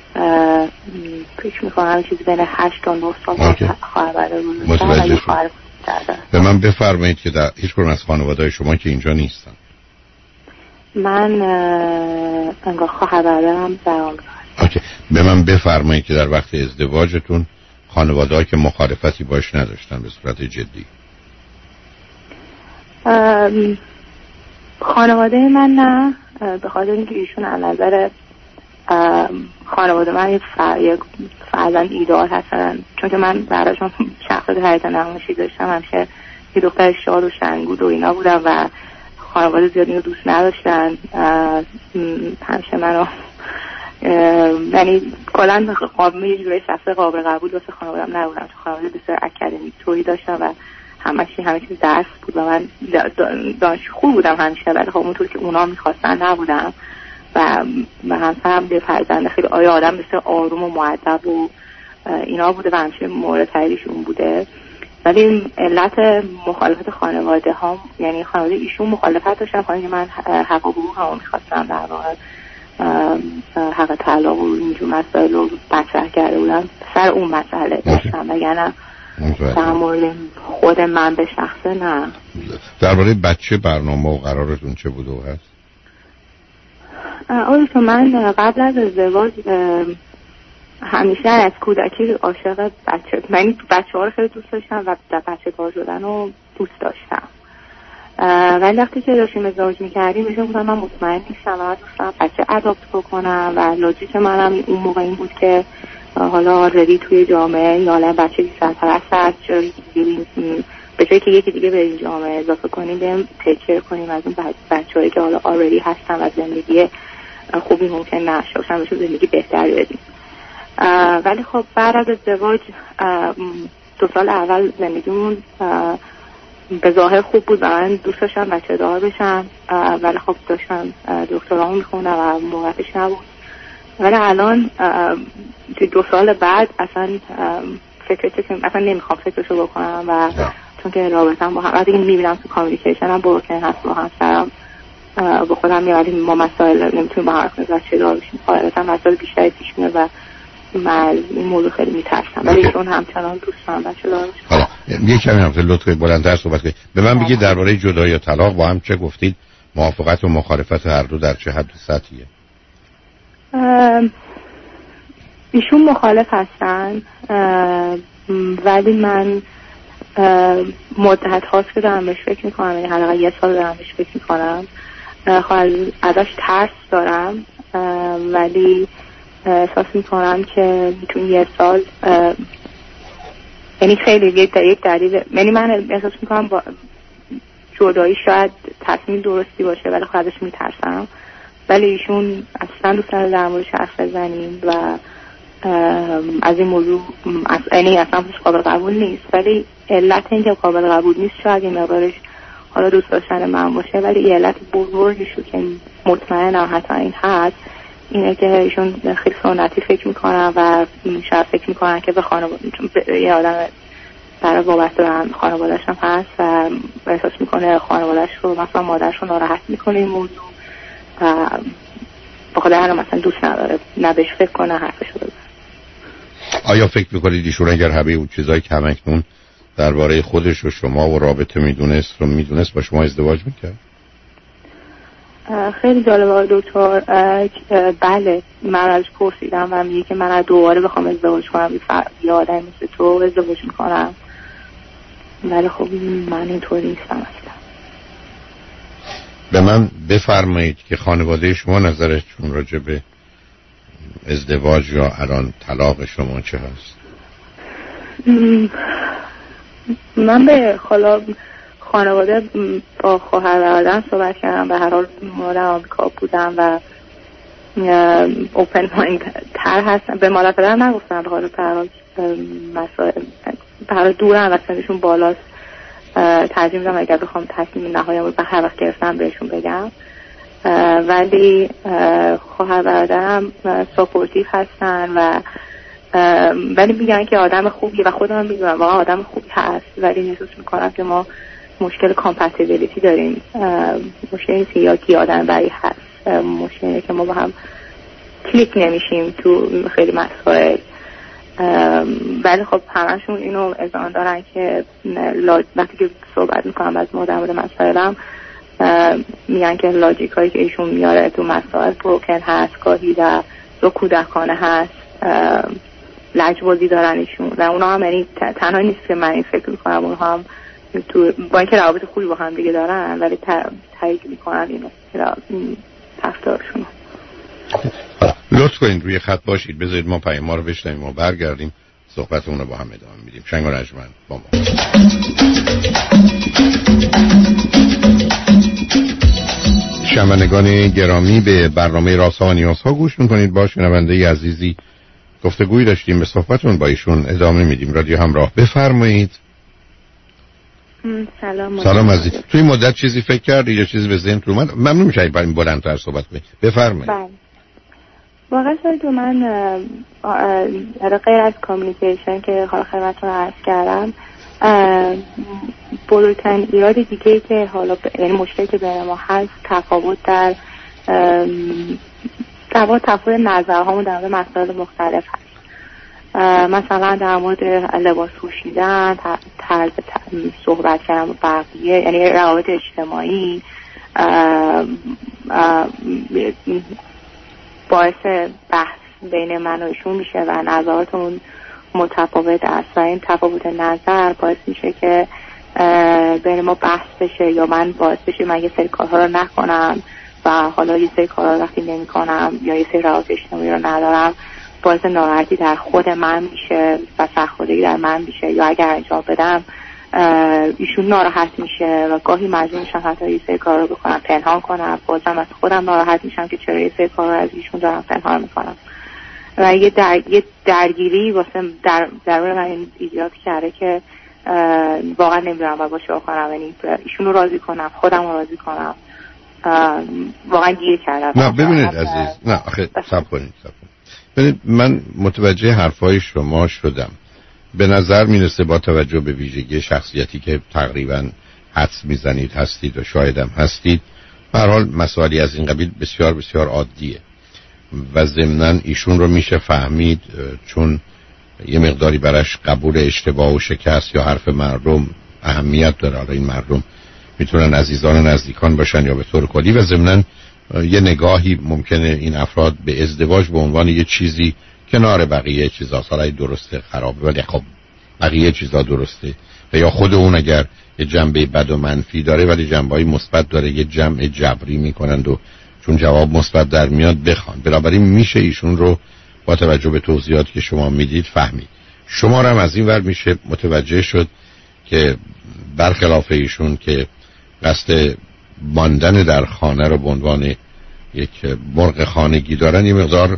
فکر میکنم چیزی بین هشت تا نه سال خواهر برادر بزرگتر و یه خواهر بزرگتر. به من بفرمایید که در هیچ کدوم از خانواده‌های شما که اینجا نیستن. من انگار خواهر برادرم در آمریکا. اوکی. به من بفرمایید که در وقت ازدواجتون خانواده‌ها که مخالفتی باش نداشتن به صورت جدی. خانواده من نه، به خاطر اینکه ایشون از نظر خانواده من یک فرزند ایدئال هستن، چون که من براشون شخصیت حیات نمایشی داشتم، همیشه یه دختر شاد و شنگود و اینا بودم و خانواده زیاد اینو دوست نداشتن. همیشه منو یعنی کلا قابل یه جوری شخص قابل قبول واسه خانواده‌ام نبودم، چون خانواده بسیار اکادمیک تویی داشتم و همش همه چیز درس بود و من دانشجو خوب بودم همیشه، ولی خب اونطور که اونا می‌خواستن نبودم و و همسرم به فرزند خیلی آیا آدم بسیار آروم و مؤدب و اینا بوده و همیشه مورد تعریفشون بوده. ولی علت مخالفت خانواده ها، یعنی خانواده ایشون مخالفت داشتن، خانواده من حق و حقوق هم میخواستم، در واقع حق طلاق و اینجور مسائل رو مطرح کرده بودم، سر اون مسئله داشتم، وگرنه در مورد خود من به شخصه نه. درباره بچه برنامه و قرارتون چه بوده و هست؟ آره تو من قبل از ازدواج همیشه از کودکی عاشق بچه من بچه ها رو خیلی دوست داشتم و بچه کار شدن رو دوست داشتم، ولی وقتی که داشتیم ازدواج میکردیم میشه بودم من مطمئن نیستم و دوستم بچه اداپت بکنم و لوجیک منم اون موقع این بود که حالا ردی توی جامعه یا الان بچه بی سرپرست هست، به جایی که یکی دیگه به این جامعه اضافه کنیم بریم تیکر کنیم از اون بچه هایی که حالا آردی هستن و زندگی خوبی ممکن نشه باشن بهشون زندگی بهتری بدیم. ولی خب بعد از ازدواج دو سال اول زندگیمون به ظاهر خوب بود و من دوست داشتم بچه دار بشم، ولی خب داشتم دکترامو میخوندم و موقعش نبود. ولی الان دو سال بعد اصلا فکرش اصلا نمیخوام فکرشو بکنم و چون که رابطم با هم وقتی میبینم تو کامیونیکیشن هم بروکن هست با همسرم با خودم میادیم ما مسائل نمیتونیم با هم کنیم بچه دار بشیم، خواهرتم مسائل بیشتری پیش میاد و من این موضوع خیلی میترسم، ولی ایشون همچنان دوست دارم بچه دار بشیم. حالا یه کمی هم لطفاً بلندتر صحبت کنید. به من بگید درباره جدایی یا طلاق با هم چه گفتید؟ موافقت و مخالفت هر دو در چه حد و سطحیه؟ ایشون مخالف هستن ولی من مدت هاست که دارم بهش فکر میکنم، یعنی حداقل یه سال دارم بهش فکر میکنم، ازش ترس دارم ولی احساس میکنم که میتونی یه سال یعنی خیلی یک دلیل، یعنی من احساس میکنم با جدایی شاید تصمیم درستی باشه ولی خود ازش میترسم، ولی ایشون اصلا دوست نداره در موردش حرف بزنیم و از این موضوع یعنی اصلا قابل قبول نیست، ولی علت این که قابل قبول نیست شاید این مقدارش حالا دوست داشتن من باشه، ولی یه علت بزرگشو که مطمئنم حتی این هست اینه که ایشون خیلی سنتی فکر میکنن و شاید فکر میکنن که به خانواده یه آدم برای وابسته به خانواده‌اش هم هست و احساس میکنه خانواده‌اش رو مثلا مادرش رو ناراحت میکنه این موضوع و بخاطر همین مثلا دوست نداره نه بهش فکر کنه حرفش رو بزنه. آیا فکر میکنید ایشون اگر همه اون چیزایی که همکنون درباره خودش و شما و رابطه میدونست رو میدونست با شما ازدواج میکرد؟ خیلی جالبه دکتر. بله من ازش پرسیدم و میگه که من دوباره بخوام ازدواج کنم یه آدم مثل تو ازدواج میکنم، ولی خب من اینطور نیستم اصلا. به من بفرمایید که خانواده شما نظرشون راجع به ازدواج یا الان طلاق شما چه هست؟ من به خالا خانواده با خواهر برادرم صحبت کردم، به هر حال مادر آمریکا بودم و اوپن مایند تر هستم. به مادر پدرم نگفتم به حال مسائل به هر حال دورم و سنشون بالاست ترجیح میدم اگر بخوام تصمیم نهایی‌ام رو به هر وقت گرفتم بهشون بگم. ولی خواهر برادرم ساپورتیو هستن و ولی میگن که آدم خوبی و خودم میدونم واقعا آدم خوبی هست، ولی احساس میکنم که ما مشکل کامپتیبیلیتی داریم. مشکل نیست یا کی آدم بری هست، مشکلی که ما با هم کلیک نمیشیم تو خیلی مسائل. ولی خب همشون اینو اذعان دارن که وقتی که صحبت میکنم از ما در مورد مسائلم میگن که لاجیک هایی که ایشون میاره تو مسائل بروکن هست، گاهی در دو کودکانه هست، لجبازی دارن ایشون و اونا هم یعنی تنها نیست که من این فکر میکنم اونها هم تو با اینکه روابط خوبی با هم دیگه دارن ولی تایید میکنن اینو رفتارشون. لطف کنید روی خط باشید، بذارید ما پیام ما رو بشنویم و برگردیم صحبتمون رو با هم ادامه میدیم. شنگ و رجمند با ما. شنوندگان گرامی به برنامه رازها و نیازها گوش میکنید. با شنونده عزیزی گفتگویی داشتیم، به صحبتون با ایشون ادامه میدیم. رادیو همراه، بفرمایید. سلام سلام عزیز. توی مدت چیزی فکر کردی یا چیزی به ذهن تو اومد؟ ممنون میشم بریم بلندتر صحبت کنید. بفرمایید. بله. واقعا شاید تو من غیر از کامیونیکیشن که حالا خدمتتون عرض کردم، بزرگترین ایراد دیگه‌ای که حالا یعنی مشکلی که بین ما هست تفاوت در تفاوت تفاوت نظرهامون در مورد مسائل مختلف هست. مثلا در مورد لباس پوشیدن، طرز صحبت کردن با بقیه، یعنی روابط اجتماعی باعث بحث بین من و ایشون میشه و نظراتمون متفاوت است و این تفاوت نظر باعث میشه که بین ما بحث بشه یا من باعث بشه من یه سری کارها رو نکنم و حالا یه سری کارها رو وقتی نمی کنم یا یه سری روابط اجتماعی رو ندارم باعث ناراحتی در خود من میشه و سرخوردگی در من میشه، یا اگر انجام بدم ایشون ناراحت میشه و گاهی مجبور میشم حتی یه سری کار رو بکنم پنهان کنم، بازم از خودم ناراحت میشم که چرا یه سری کار رو از ایشون دارم پنهان میکنم و یه, در... یه درگیری واسه در درون من ایجاد کرده که واقعا نمیدونم باید با چه کنم، یعنی ایشون رو راضی کنم، خودم رو راضی کنم، واقعا گیر کردم. نه ببینید عزیز، نه آخه صبر کنید صبر کنید. ببینید من متوجه حرفای شما شدم. به نظر میرسه با توجه به ویژگی شخصیتی که تقریبا حدس میزنید هستید و شایدم هستید، به هر حال مسائلی از این قبیل بسیار بسیار عادیه و ضمناً ایشون رو میشه فهمید چون یه مقداری براش قبول اشتباه و شکست یا حرف مردم اهمیت داره. حالا این مردم میتونن عزیزان و نزدیکان باشن یا به طور کلی و ضمناً یه نگاهی ممکنه این افراد به ازدواج به عنوان یه چیزی کنار بقیه چیزا سالای درسته خرابه، ولی خب بقیه چیزا درسته و یا خود اون اگر یه جنبه بد و منفی داره ولی جنبه‌ای مثبت داره یه جمع جبری میکنند و چون جواب مثبت در میاد بخوان. بنابراین میشه ایشون رو با توجه به توضیحاتی که شما میدید فهمید. شما رو هم از این ور میشه متوجه شد که برخلاف ایشون که قصد ماندن در خانه رو به عنوان یک مرغ خانگی دارن، یه مقدار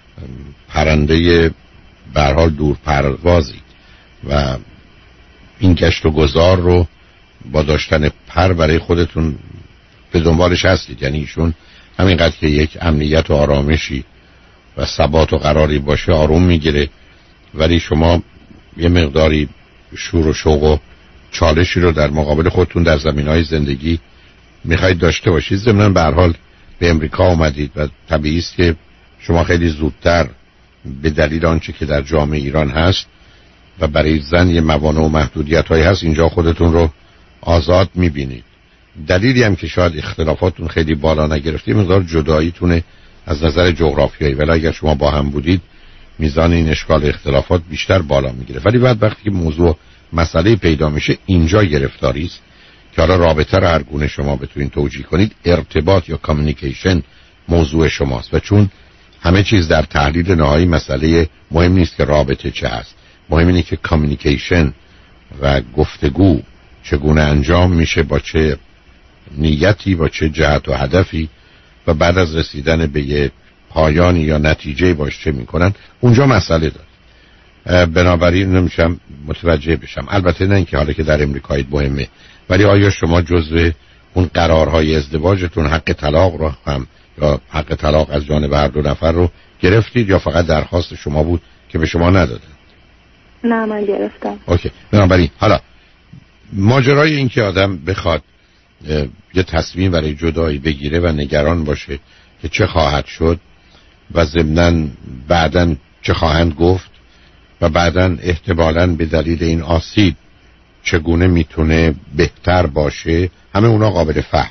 پرنده به هر حال دور پروازی و این گشت و گذار رو با داشتن پر برای خودتون به دنبالش هستید. یعنی ایشون همینقدر که یک امنیت و آرامشی و ثبات و قراری باشه آروم میگیره، ولی شما یه مقداری شور و شوق و چالشی رو در مقابل خودتون در زمینهای زندگی میخواید داشته باشید. ضمناً به هر حال به امریکا اومدید و طبیعی است که شما خیلی زودتر به دلیل آنچه که در جامعه ایران هست و برای زن یه موانع و محدودیت هایی هست اینجا خودتون رو آزاد میبینید. دلیلی هم که شاید اختلافاتون خیلی بالا نگرفته یه مقدار جداییتونه از نظر جغرافیایی، ولی اگر شما با هم بودید میزان این اشکال اختلافات بیشتر بالا میگیره. ولی بعد وقتی که موضوع مسئله پیدا میشه اینجا گرفتاری است که حالا رابطه رو هر گونه شما بتونید توجیه کنید، ارتباط یا کامیونیکیشن موضوع شماست و چون همه چیز در تحلیل نهایی مسئله مهم نیست که رابطه چه هست، مهم اینه که کامیونیکیشن و گفتگو چگونه انجام میشه، با چه نیتی، با چه جهت و هدفی و بعد از رسیدن به یه پایانی یا نتیجه باش چه میکنن، اونجا مسئله داره. بنابراین نمیشم متوجه بشم. البته نه اینکه حالا که در امریکایی مهمه، ولی آیا شما جزو اون قرارهای ازدواجتون حق طلاق رو هم یا حق طلاق از جانب هر دو نفر رو گرفتید یا فقط درخواست شما بود که به شما ندادن؟ نه من گرفتم. اوکی. بنابراین حالا ماجرای این که آدم بخواد یه تصمیم برای جدایی بگیره و نگران باشه که چه خواهد شد و ضمناً بعداً چه خواهند گفت و بعداً احتمالاً به دلیل این آسیب چگونه میتونه بهتر باشه، همه اونا قابل فهمه.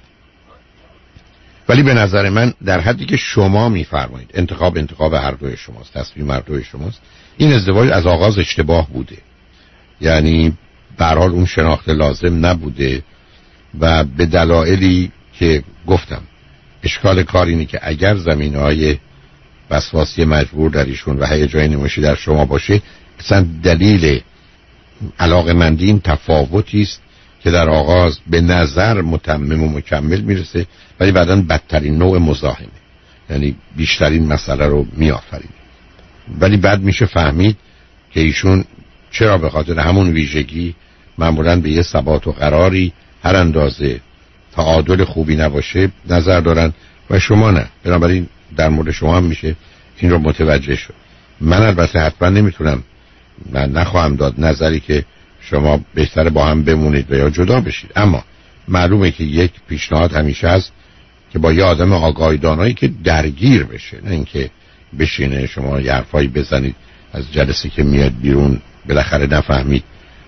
ولی به نظر من در حدی که شما میفرمایید انتخاب انتخاب هر دوی شماست، تصمیم هر دوی شماست، این ازدواج از آغاز اشتباه بوده. یعنی به هر حال اون شناخت لازم نبوده و به دلایلی که گفتم اشکال کار اینه که اگر زمینه‌های وسواسی مجبور در ایشون و هیجان نمایشی در شما باشه، اصلا دلیل علاقه‌مندی این تفاوتی است که در آغاز به نظر متمم و مکمل میرسه ولی بعداً بدترین نوع مزاحمه، یعنی بیشترین مسئله رو میآفرینه. ولی بعد میشه فهمید که ایشون چرا به خاطر همون ویژگی معمولاً به یه ثبات و قراری هر اندازه تعادل خوبی نباشه نظر دارن و شما نه. بنابراین در مورد شما هم میشه این رو متوجه شد. من البته حتما نمیتونم، من نخواهم داد نظری که شما بهتر با هم بمونید و یا جدا بشید، اما معلومه که یک پیشنهاد همیشه هست که با یه آدم آگاهی دانایی که درگیر بشه، نه اینکه بشینه شما یه حرفایی بزنید از جلسه که میاد بیرون بالاخره نفهمید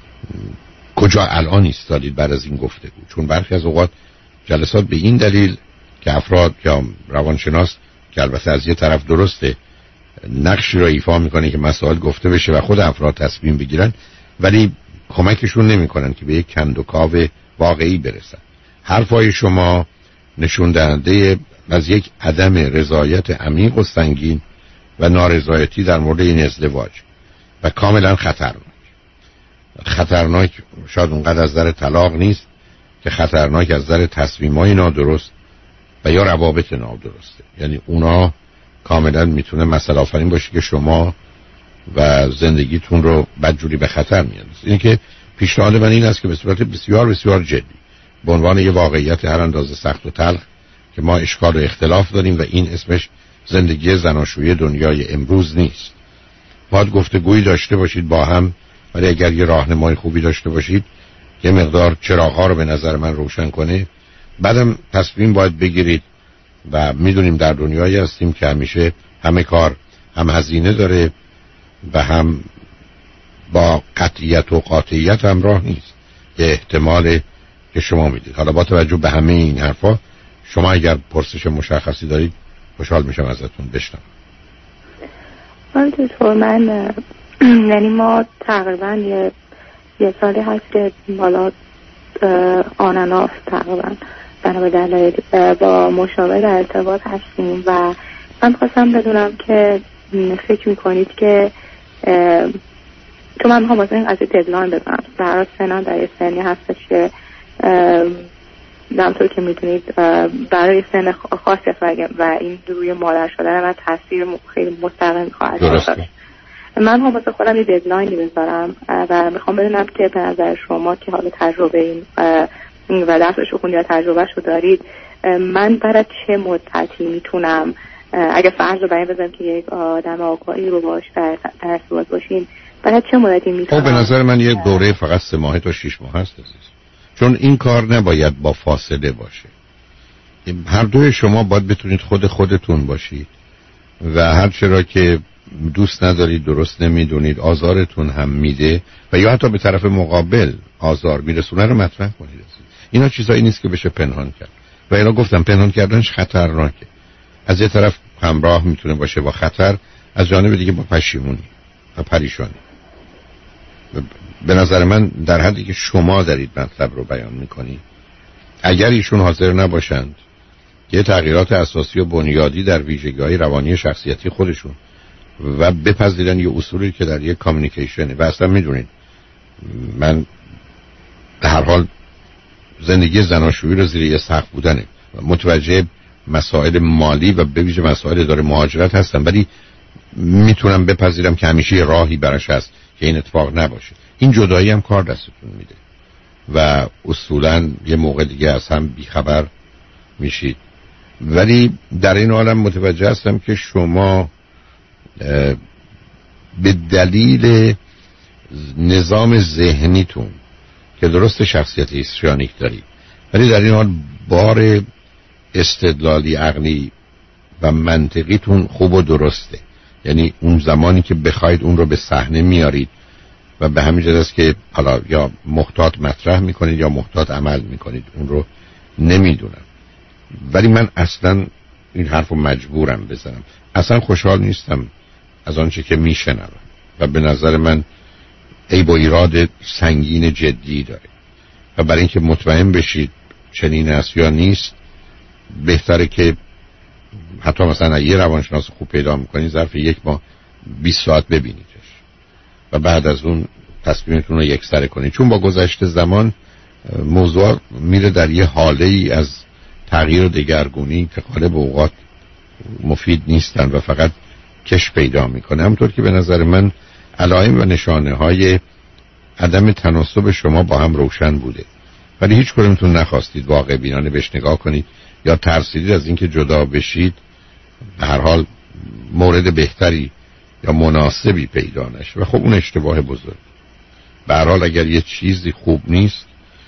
کجا الان ایستادید بعد از این گفتگو. چون برخی از اوقات جلسات به این دلیل که افراد یا روانشناس که البته از یه طرف درسته نقشی رو ایفا میکنه که مسائل گفته بشه و خود افراد تصمیم بگیرن، ولی کمکشون نمیکنن که به یک کندوکاو واقعی برسن. حرفای شما نشون دهنده از یک عدم رضایت عمیق و سنگین و نارضایتی در مورد این ازدواج و کاملا خطرناک. خطرناک شاید اونقدر از نظر طلاق نیست که خطرناک از نظر تصمیمای نادرست و یا روابط نادرسته. یعنی اونا کاملا میتونه مسئله آفرین باشه که شما و زندگیتون رو بدجوری به خطر میاندازه. این که پیشنهاد من این است که به صورت بسیار بسیار جدی به عنوان یه واقعیت هر اندازه سخت و تلخ که ما اشکال و اختلاف داریم و این اسمش زندگی زناشویی دنیای امروز نیست. باید گفتگویی داشته باشید با هم، ولی اگر یه راهنمای خوبی داشته باشید یه مقدار چراغ‌ها رو به نظر من روشن کنه، بعدم تصمیم باید بگیرید. و میدونیم در دنیایی هستیم که همیشه همه کار هم هزینه داره و هم با قطعیت و قاطعیت همراه نیست، یه احتمال که شما میدید. حالا با توجه به همه این حرفا شما اگر پرسش مشخصی دارید خوشحال میشم ازتون بشنوم. آره دکتر، من یعنی ما تقریبا یه یه سالی هست که بالا آناناس تقریبا بنا به دلایل با مشاور در ارتباط هستیم و من خواستم بدونم که فکر میکنید که تو من میخوام واسه این قضیه ددلاین بزنم. در سنم در یه سنی هستش که همطور که میدونید برای سن خاصی و این روی مادر شدن من تاثیر خیلی مستقیم خواهد داشت. من هم واسه خودم یه ددلاینی بذارم و میخوام بدونم که به نظر شما که حالا تجربه این و درسشو خوندید یا تجربهشو دارید، من برای چه مدتی میتونم اگه فرض رو برای بزنم که یک آدم آگاهی رو باش در ارتباط باشین، برای چه مدتی میتونم؟ خب به نظر من یه دوره فقط سه ماه تا شش ماه هست عزیز. چون این کار نباید با فاصله باشه. هر دوی شما باید بتونید خود خودتون باشید و هر چرا که دوست ندارید، درست نمیدونید، آزارتون هم میده و یا حتی به طرف مقابل آزار میرسونه رو مطرح کنید. اینا چیزایی نیست که بشه پنهان کرد و اینا گفتم پنهان کردنش خطرناکه. از یه طرف همراه میتونه باشه با خطر، از جانب دیگه با پشیمونی و پریشانی. به نظر من در حدی که شما دارید مطلب رو بیان میکنید، اگر ایشون حاضر نباشند یه تغییرات اساسی و بنیادی در ویژگی‌های روانی شخصیتی خودشون و بپذیرن یه اصولی که در یه کامیونیکیشنه و اصلا میدونید من به هر حال زندگی زناشویی رو زیر یه سقف بودنه متوجه مسائل مالی و به ویژه مسائل اداره مهاجرت هستم، ولی میتونم بپذیرم که همیشه راهی براش هست که این اتفاق نباشه. این جدایی هم کار دستتون میده و اصولاً یه موقع دیگه از هم بیخبر میشید. ولی در این حالم متوجه هستم که شما به دلیل نظام ذهنیتون که درست شخصیت هیستریونیک دارید، ولی در این حال بار استدلالی عقلی و منطقیتون خوب و درسته. یعنی اون زمانی که بخواید اون رو به صحنه میارید و به همین جهت است که حالا یا محتاط مطرح میکنید یا محتاط عمل میکنید، اون رو نمیدونم. ولی من اصلا این حرف رو مجبورم بزنم، اصلا خوشحال نیستم از آنچه که میشنوم و به نظر من عیب و ایراد سنگین جدی داره و برای اینکه مطمئن بشید چنین است یا نیست، بهتره که حتی مثلا یه روانشناس خوب پیدا میکنید ظرف یک ماه بیست ساعت ببینیدش و بعد از اون تصمیمتون رو یک سره کنید، چون با گذشت زمان موضوع میره در یه حاله ای از تغییر و دگرگونی که غالب اوقات مفید نیستن و فقط کش پیدا میکنه. همونطور که به نظر من علائم و نشانه های عدم تناسب شما با هم روشن بوده ولی هیچ کدومتون نخواستید واقع بینانه بهش نگاه کنید یا ترسیدید از اینکه جدا بشید به هر حال مورد بهتری یا مناسبی پیدا نشه و خب اون اشتباه بزرگ. به هر حال اگر یه چیزی خوب نیست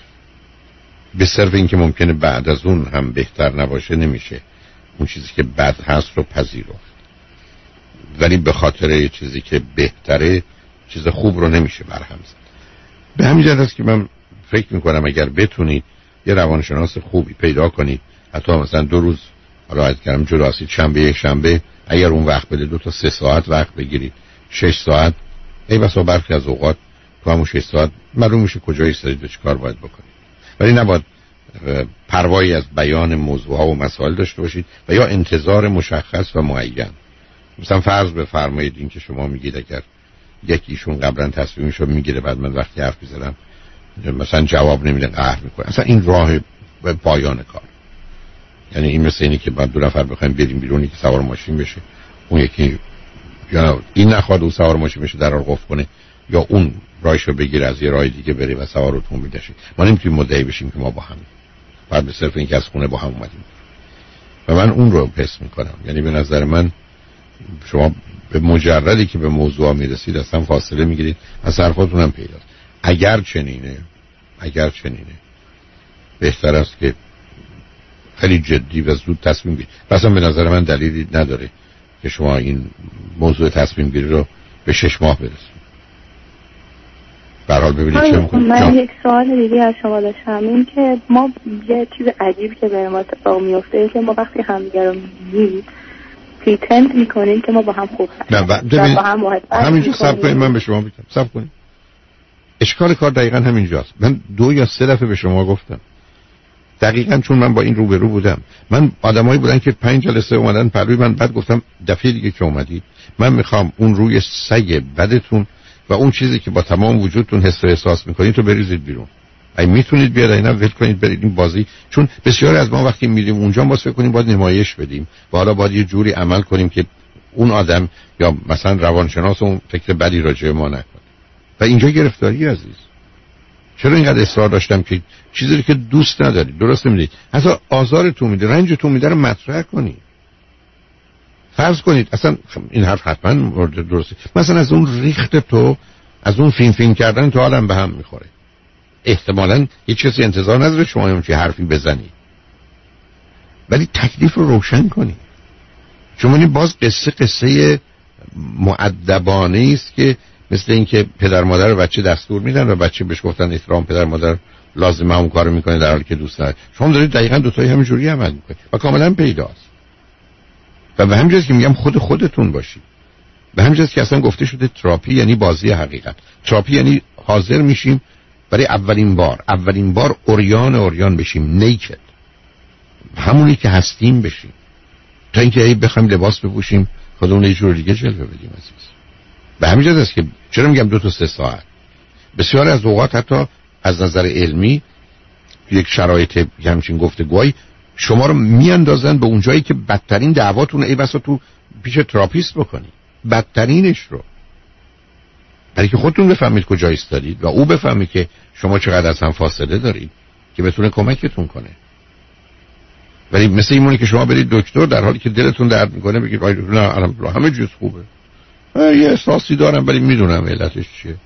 به صرف اینکه ممکنه بعد از اون هم بهتر نباشه نمیشه اون چیزی که بد هست رو پذیرفت، ولی به خاطر یه چیزی که بهتره چیز خوب رو نمیشه برهم زد. به همین جهت است که من فکر میکنم اگر بتونید یه روانشناس خوبی پیدا کنید، حتی مثلا دو روز رعایت کردم جلو هستید، شنبه یک شنبه اگر اون وقت بده دو تا سه ساعت وقت بگیرید، شش ساعت، ای بسا برخی از اوقات تو همون شش ساعت معلوم میشه کجا ایستادید و چه کار باید بکنید. ولی نباید پروایی از بیان موضوعها و مسائل داشته باشید و یا انتظار مشخص و معین. مثلا فرض بفرمایید این که شما میگید اگر یکیشون قبلا تصمیمشو میگیره بعد من وقتی حرف میزنم مثلا جواب نمیده قهر میکنه، اصلا این راه به پایان کار. یعنی این مثل اینه که بعد دو نفر بخوایم بریم بیرونی که سوار ماشین بشه، اون یکی یا این نخواد اون سوار ماشین بشه در رو قفل کنه یا اون راهشو بگیره از یه راه دیگه بره و سوار اتومبیل بشه. ما نمیتونیم مدعی بشیم که ما با هم بعد به صرف اینکه از خونه با هم اومدیم و من اون رو پس میکنم. یعنی به نظر من شما به مجردی که به موضوع میرسید اصلا فاصله میگیرید، از حرفاتون هم پیداست. اگر چنینه اگر چنینه بهتر است که خیلی جدی و زود تصمیم بگیرید. اصلا به نظر من دلیلی نداره که شما این موضوع تصمیم گیری رو به شش ماه برسید. برحال ببینید چه میکنید. من یک سوال دیگه از شما داشتم، این که ما یه چیز عجیب که به ما اتفاق میفته که ما وقتی همدیگه رو می‌بینیم پریتند میکنیم که ما با هم خوب هستیم، با هم محبت همینجا صبر کنید من به شما بگم. صبر کنید. اشکال کار دقیقاً همینجاست. من دو یا سه دفعه به شما گفتم دقیقاً چون من با این رو به رو بودم. من آدمایی بودن که پنج جلسه اومدن پلوی من، بعد گفتم دفعه دیگه که اومدید من میخوام اون روی سگ بدتون و اون چیزی که با تمام وجودتون حس و احساس میکنید تو بریزید بیرون. اگه میتونید بیاد اینا ول کنید برید این بازی، چون بسیاری از ما وقتی میریم اونجا ما فکر کنیم باید نمایش بدیم و حالا باید یه جوری عمل کنیم که اون آدم یا مثلا روانشناس اون فکر بدی راجع ما نکنه و اینجا گرفتاری عزیز. چرا اینقدر اصرار داشتم که چیزی که دوست ندارید درست نمیدید، حتی آزارتون میده، رنجتون میده رو مطرح کنید. فرض کنید اصلا این حرف حتما مورد درسته، مثلا از اون ریخت تو از اون فین فین کردن تو حالم به هم میخوره، احتمالاً هیچ کسی انتظار نداره شما اون چی حرفی بزنید، ولی تکلیف رو روشن کنید. چون این باز قصه قصه مؤدبانه است که مثل اینکه پدر مادر و بچه دستور میدن و بچه بهش گفتن احترام پدر مادر لازمه اون کارو میکنه در حالی که دوست نداره. شما دارید دقیقاً دو تایی همین جوری عمل میکنید و کاملا پیداست. و به همین جاست که میگم خود خودتون باشید. به همین جاست که اصلا گفته شده تراپی یعنی بازی حقیقت. تراپی یعنی حاضر میشیم برای اولین بار اولین بار اوریان اوریان بشیم، نیکد، همونی که هستیم بشیم، تا اینکه ای بخوایم لباس بپوشیم خودمون یه جور دیگه جلوه بدیم عزیز. به همین جاست که چرا میگم دو تا سه ساعت. بسیار از اوقات حتی از نظر علمی یک شرایط همچین گفتگوهای شما رو میاندازن به اون جایی که بدترین دعواتون ای بسا تو پیش تراپیست بکنی. بدترینش رو، برای که خودتون بفهمید کجا ایستادید و او بفهمه که شما چقدر از هم فاصله دارید که بتونه کمکتون کنه. ولی مثل اینونه که شما برید دکتر در حالی که دلتون درد میکنه بگید آی دکتر نه الان همه چیز خوبه، یه احساسی دارم ولی میدونم علتش چیه.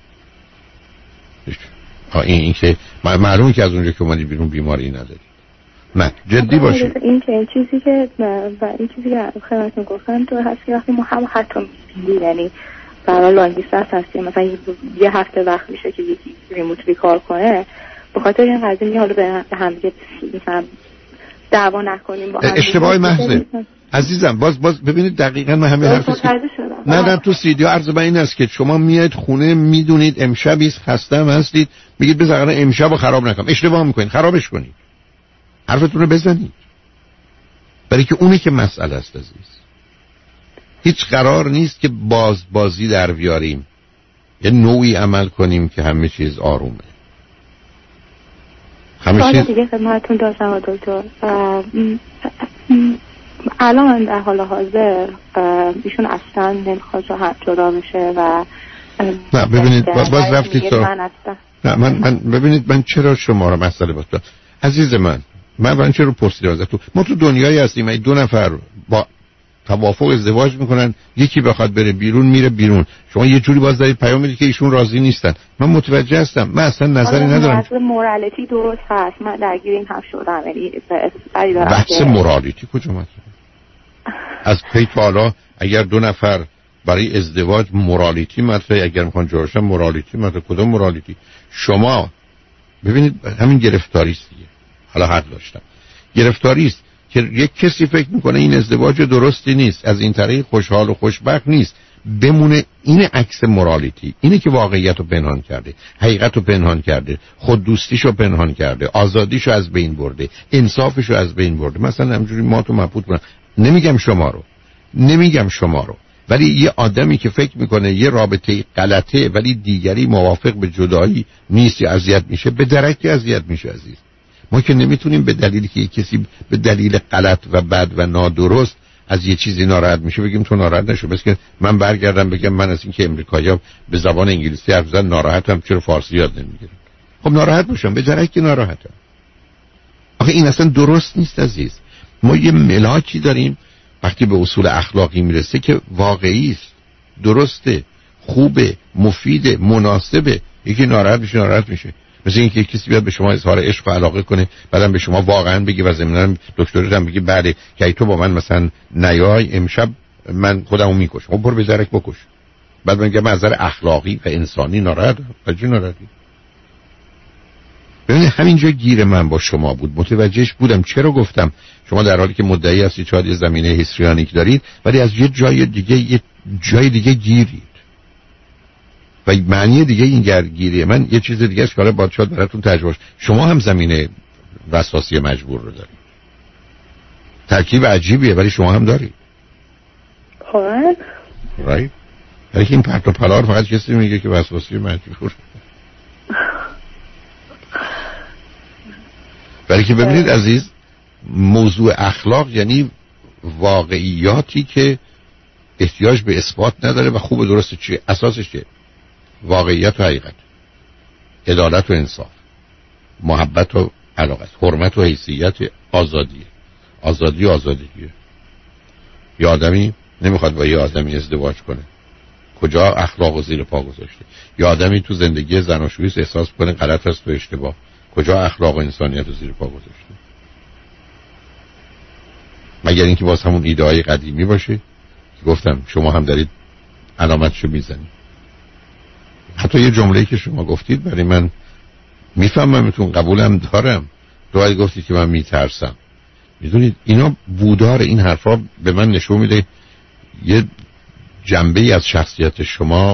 این این که معلومه که از اونجا که اومدید بیرون بیماری ندارید. نه جدی باشید. این که چیزی که و این چیزی که خدمتتون گفتم تو هست که وقتی ما هم حتی می‌بینیم، یعنی برای لانگیستاس هستیم مثلا یه هفته وقت میشه که یکی ریموتلی کار کنه، به خاطر این قضیه میگه حالا به هم دیگه مثلا دعوا نکنیم با هم. اشتباه محض عزیزم. باز باز ببینید دقیقاً من همین حرفی نه نه تو سیدی عرض من این است که شما میایید خونه میدونید امشبی خستم هستید میگید بذار امشبو خراب نکنم، اشتباه میکنید، خرابش کنید، حرفتون رو بزنید، برای که اونه که مسئله است عزیز. هیچ قرار نیست که باز بازی در بیاریم، یه نوعی عمل کنیم که همه چیز آرومه. همه چیز دیگه خدمتتون داشتم دکتر. الان در حال حاضر ایشون اصلا نمیخواد جدا بشه و نه ببینید باز رفتید تو نه من من ببینید من چرا شما رو مسئله باز عزیز من من برای چه رو پرسیدم ازتون. ما تو دنیایی هستیم ای دو نفر با توافق ازدواج میکنن، یکی بخواد بره بیرون میره بیرون، شما یه جوری باز دارید پیام میدید که ایشون راضی نیستن. من متوجه هستم، من اصلا نظری ندارم. اصلا مورالیتی درست هست، من درگیر این هم شدم، یعنی اصلا دارم. بحث مورالیتی کجا مطرحه؟ از پی تا حالا اگر دو نفر برای ازدواج مورالیتی مطرحه، اگر میخوان جورشن مورالیتی مطرحه، کدوم مورالیتی؟ شما ببینید همین گرفتاری است دیگه. حالا حق داشتم گرفتاری است که یک کسی فکر میکنه این ازدواج درستی نیست، از این طریق خوشحال و خوشبخت نیست، بمونه. این عکس مورالیتی، اینه که واقعیت رو پنهان کرده، حقیقت رو پنهان کرده، خود دوستیش رو پنهان کرده، آزادیش رو از بین برده، انصافش رو از بین برده. مثلا همجوری ما تو مبهوت کنن، نمیگم شما رو نمیگم شما رو ولی یه آدمی که فکر میکنه یه رابطه غلطه ولی دیگری موافق به جدایی نیست یا اذیت میشه، به درک اذیت میشه عزیز. ما که نمیتونیم به دلیلی که کسی به دلیل غلط و بد و نادرست از یه چیزی ناراحت میشه بگیم تو ناراحت نشو. بس که من برگردم بگم من از این که امریکایی‌ها به زبان انگلیسی حرف زدن ناراحتم، چرا فارسی یاد نمیگیرن؟ خب ناراحت باشم، به درک که ناراحتم. آخه این اصلا درست نیست عزیز. ما یه ملاکی داریم وقتی به اصول اخلاقی میرسه که واقعی است، درسته، خوبه، مفیده، مناسبه. یکی ناراحت میشه ناراحت میشه. مثل اینکه کسی بیاد به شما اظهار عشق و علاقه کنه بعدم به شما واقعا بگه و ضمناً دکترت هم بگه بله که تو با من مثلا نیای امشب من خودمو میکشم. خب برو به درک بکش. بعد میگم از نظر اخلاقی و انسانی ناراحتم. چه ناراحتی؟ ببینید همینجا گیر من با شما بود، متوجهش بودم. چرا گفتم شما در حالی که مدعی هستید شاید یه زمینه هیستریانیک دارید ولی از یه جای دیگه یه جای دیگه گیرید و معنی دیگه این گرگیریه. من یه چیز دیگه است که حالا باید شاید براتون تجربه. شما هم زمینه وسواسی مجبور رو دارید. ترکیب عجیبیه ولی شما هم دارید. آره. رایت. ولی این پرت و پلار فقط کسی میگه که وسواسی مجبور. ولی که ببینید عزیز، موضوع اخلاق یعنی واقعیاتی که احتیاج به اثبات نداره و خوب و درست چیه؟ اساسش چیه؟ واقعیت و حقیقت، عدالت و انصاف، محبت و علاقت، حرمت و حیثیت، آزادی. آزادی و آزادیه. یه آدمی نمیخواد با یه آدمی ازدواج کنه، کجا اخلاق و زیر پا گذاشته؟ یه آدمی تو زندگی زناشویی احساس کنه غلط است و اشتباه، کجا اخلاق و انسانیت رو زیر پا گذاشته؟ مگر اینکه باز همون ایده های قدیمی باشه که گفتم شما هم دارید علامتشو میزنید. حتی یه جمله‌ای که شما گفتید برای من میفهممتون، قبولم دارم. دوباره گفتید که من میترسم. میدونید اینا بودار این حرفا به من نشون میده یه جنبه‌ای از شخصیت شما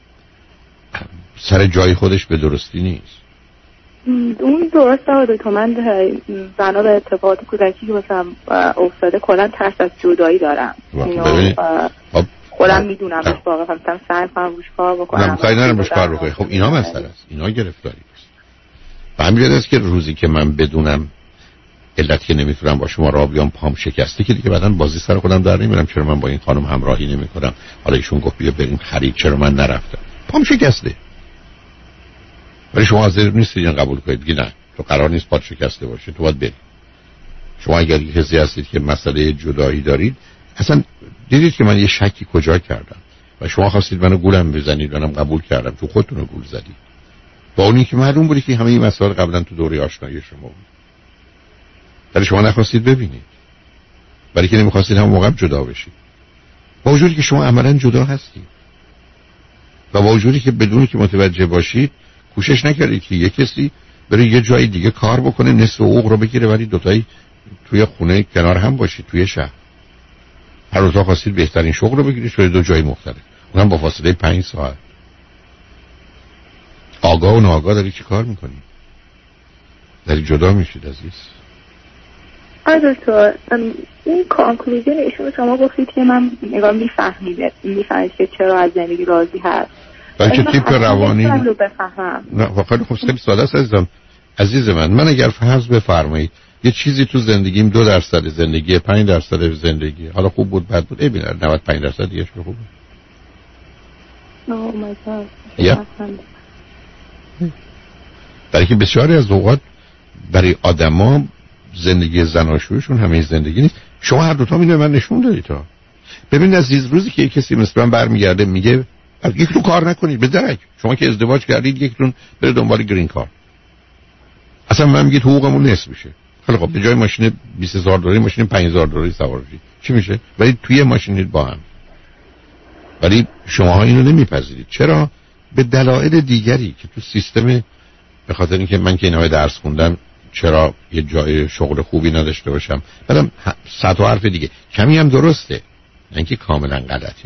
سر جای خودش به درستی نیست. اون درسته بود که من بنا به اتفاقات کودکی که مثلا افتاده کلا ترس از جدایی دارم. اینو خودم میدونم روش واقعا مثلا سعی کنم روش کار بکنم. من کاری ندارم روش کار بکنم. خب اینا مسئله است. اینا گرفتاری است. و همین است که روزی که من بدونم علت که نمیتونم با شما راه بیام پام شکسته که دیگه بعداً بازی سر خودم در نمیارم چرا من با این خانم همراهی نمیکنم. حالا ایشون گفت بیا بریم خرید چرا من نرفتم. پام شکسته. ولی شما حاضر نیستید این قبول کنید که نه تو قرار نیست پات شکسته باشه تو باید بری. شما اگر کسی هستید که مسئله جدایی دارید اصلا دیدید که من یه شکی کجا کردم و شما خواستید منو گولم بزنید منم قبول کردم تو خودتون رو گول زدید با اونی که معلوم بود که همه این مسائل قبلا تو دوره آشنایی شما بود ولی شما نخواستید ببینید برای که نمیخواستید همون موقع جدا بشید با وجودی که شما عملا جدا هستید و با وجودی که بدونی که متوجه باشید کوشش نکردید که یه کسی بره یه جای دیگه کار بکنه نصف حقوق رو بگیره ولی دوتایی توی خونه کنار هم باشید توی شهر هر روز خواستید بهترین شغل رو بگیرید توی دو جای مختلف اونم با فاصله پنج ساعت. آگاه و ناآگاه داری چی کار میکنی؟ داری جدا میشید عزیز. آره دکتر این کانکلوژن ایشون شما گفتید که من نگاه میفهمیده میفهمید که چرا از زندگی راضی هست بچه تیپ روانی رو بفهمم. نه واقعا خب خیلی ساده است عزیزم. عزیز من من اگر فرض بفرمایید یه چیزی تو زندگیم دو درصد زندگی پنج درصد زندگی حالا خوب بود بد بود ای ببین نود و پنج درصد دیگه خوبه. اوه مای گاد. یا برای که بسیاری از اوقات برای آدما زندگی زناشویشون همه زندگی نیست. شما هر دوتا اینو من نشون دادید تا ببین عزیز روزی که کسی مثل من برمیگرده میگه یکیتون کار نکنید به درک شما که ازدواج کردید یکیتون بره دنبال گرین کارت اصلا من میگید حقوقمون نصف میشه خیلی خب به جای ماشین بیست هزار دلاری ماشین پنج هزار دلاری سوار شید چی میشه؟ ولی توی ماشینید با هم ولی شماها اینو نمیپذیرید. چرا؟ به دلایل دیگری که تو سیستم به خاطر اینکه من که اینها درس خوندم چرا یه جای شغل خوبی نداشته باشم بعدم صد و حرف دیگه کمی هم درسته نه اینکه کاملا غلطه.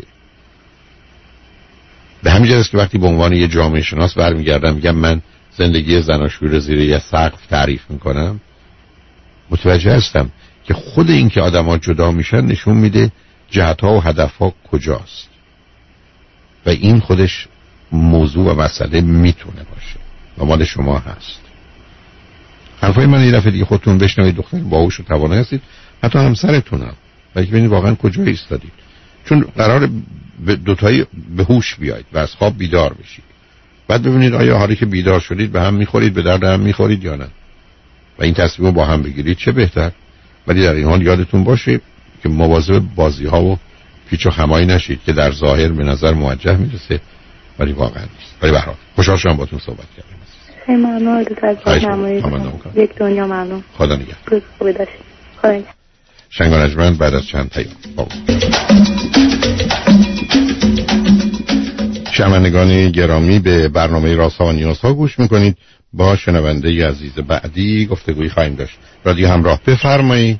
به همین جهت که وقتی به عنوان یه جامعه شناس برمیگردم میگم من زندگی زناشویی رو زیر یه سقف تعریف میکنم متوجه هستم که خود این که آدم‌ها جدا میشن نشون میده جهت‌ها و هدف‌ها کجاست و این خودش موضوع و مسئله میتونه باشه و مال شما هست. حرفای من یه دفعه دیگه خودتون بشنوید دختر باهوش و توانایی هستید حتی همسرتون هم ولی ببینید واقعا کجا ایستادید چون قرار دوتایی به هوش بیاید و از خواب بیدار بشید بعد ببینید آیا حالی که بیدار شدید به هم میخورید به درد هم میخورید یا نه و این تصمیم رو با هم بگیرید چه بهتر. ولی در این حال یادتون باشه که مواظب بازی ها و پیچ و خمایی نشید که در ظاهر به نظر موجه میرسه ولی واقعا نیست. ولی به هر حال خوشحال شدم باهاتون صحبت کردم. خیلی ممنون از راهنمایی. یک دنیا ممنون. خدا نگهدار. روز خوبی داشتید. خدا نگهدار. شنگانجمند بعد از چند پیام با شنوندگان گرامی به برنامه رازها و نیازها گوش میکنید. با شنونده عزیز بعدی گفتگویی خواهیم داشت. رادیو همراه بفرمایید.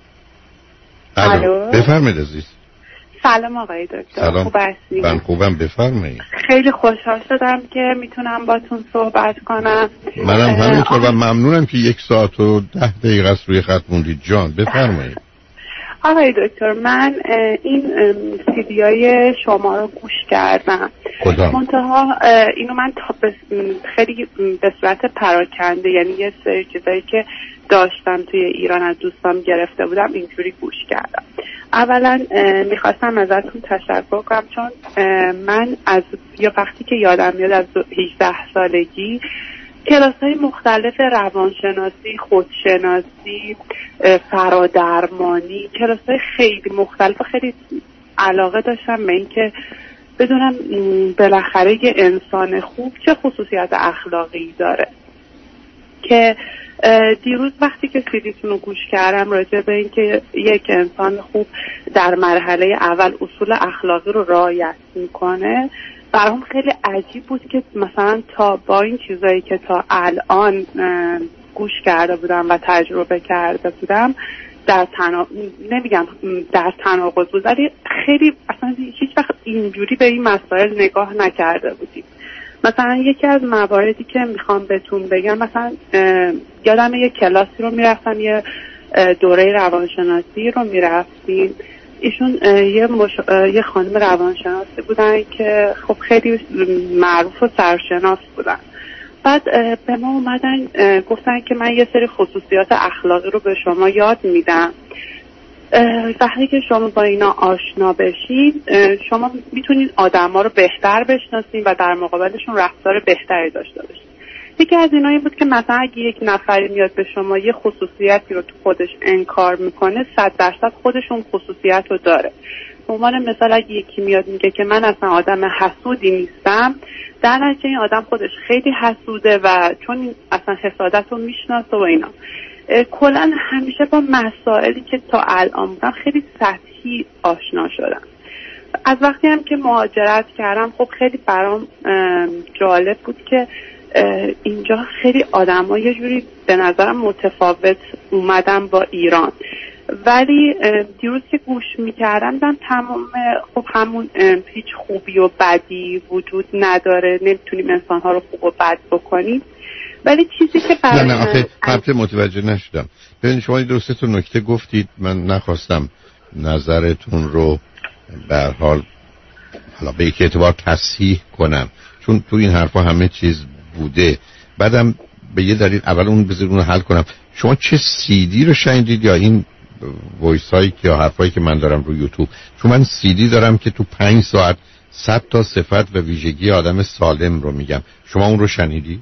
الو بفرمایید عزیز. سلام آقای دکتر. خوب هستید؟ من خوبم بفرمایید. خیلی خوشحال شدم که میتونم باتون صحبت کنم. منم همینطور و ممنونم که یک ساعت و ده دقیقه است روی خط موندید جان بفرمایید. آقای دکتر من این سیدیای شما رو گوش کردم. کدام؟ منتها اینو من تا خیلی به صورت پراکنده یعنی یه سری چیزایی که داشتم توی ایران از دوستام گرفته بودم اینجوری گوش کردم. اولا میخواستم ازتون تشکر کنم چون من از یا وقتی که یادم میاد از هجده سالگی کلاس‌های مختلف روانشناسی، خودشناسی، فرادرمانی، کلاس‌های خیلی مختلف خیلی علاقه داشتم به این که بدونم بالاخره یه انسان خوب چه خصوصیت اخلاقی داره که دیروز وقتی که سیدیتون رو گوش کردم راجع به این که یک انسان خوب در مرحله اول اصول اخلاقی رو رعایت میکنه برام خیلی عجیب بود که مثلا تا با این چیزایی که تا الان گوش کرده بودم و تجربه کرده بودم در تنا... نمیگم در تناقض بود ولی خیلی اصلا هیچ وقت اینجوری به این مسائل نگاه نکرده بودیم. مثلا یکی از مواردی که میخوام بهتون بگم مثلا یادم یه کلاسی رو میرفتم یه دوره روانشناسی رو میرفتیم ایشون یه, مش... یه خانم روانشناسی بودن که خب خیلی معروف و سرشناس بودن بعد به ما اومدن گفتن که من یه سری خصوصیات اخلاقی رو به شما یاد میدم، وقتی که شما با اینا آشنا بشید شما میتونید آدما رو بهتر بشناسید و در مقابلشون رفتار بهتری داشته باشید. یکی از اینا این بود که مثلا اگه یک نفری میاد به شما یه خصوصیتی رو تو خودش انکار میکنه، صد درصد خودش اون خصوصیت رو داره. به عنوان مثال اگه یکی میاد میگه که من اصلا آدم حسودی نیستم، در نتیجه این آدم خودش خیلی حسوده و چون اصلا حسادت رو میشناسه و اینا. کلا همیشه با مسائلی که تا الان بودم خیلی سطحی آشنا شدم. از وقتی هم که مهاجرت کردم خب خیلی برام جالب بود که اینجا خیلی آدم ها یه جوری به نظرم متفاوت اومدن با ایران، ولی دیروز که گوش میکردم دیدم تمام خب همون هیچ خوبی و بدی وجود نداره، نمیتونیم انسانها رو خوب و بد بکنیم. ولی چیزی که برای نه نه آخه قبل متوجه نشدم. ببینید شما دو سه تا نکته گفتید، من نخواستم نظرتون رو به هر حال حالا به یک اعتبار تصحیح کنم، چون تو این حرفا همه چیز بوده. بعدم به یه دلیل اول اون بذارید اون رو حل کنم. شما چه سیدی رو شنیدید یا این وایس هایی که یا حرفایی که من دارم رو یوتیوب؟ چون من سیدی دارم که تو پنج ساعت صد تا صفت و ویژگی آدم سالم رو میگم. شما اون رو شنیدی؟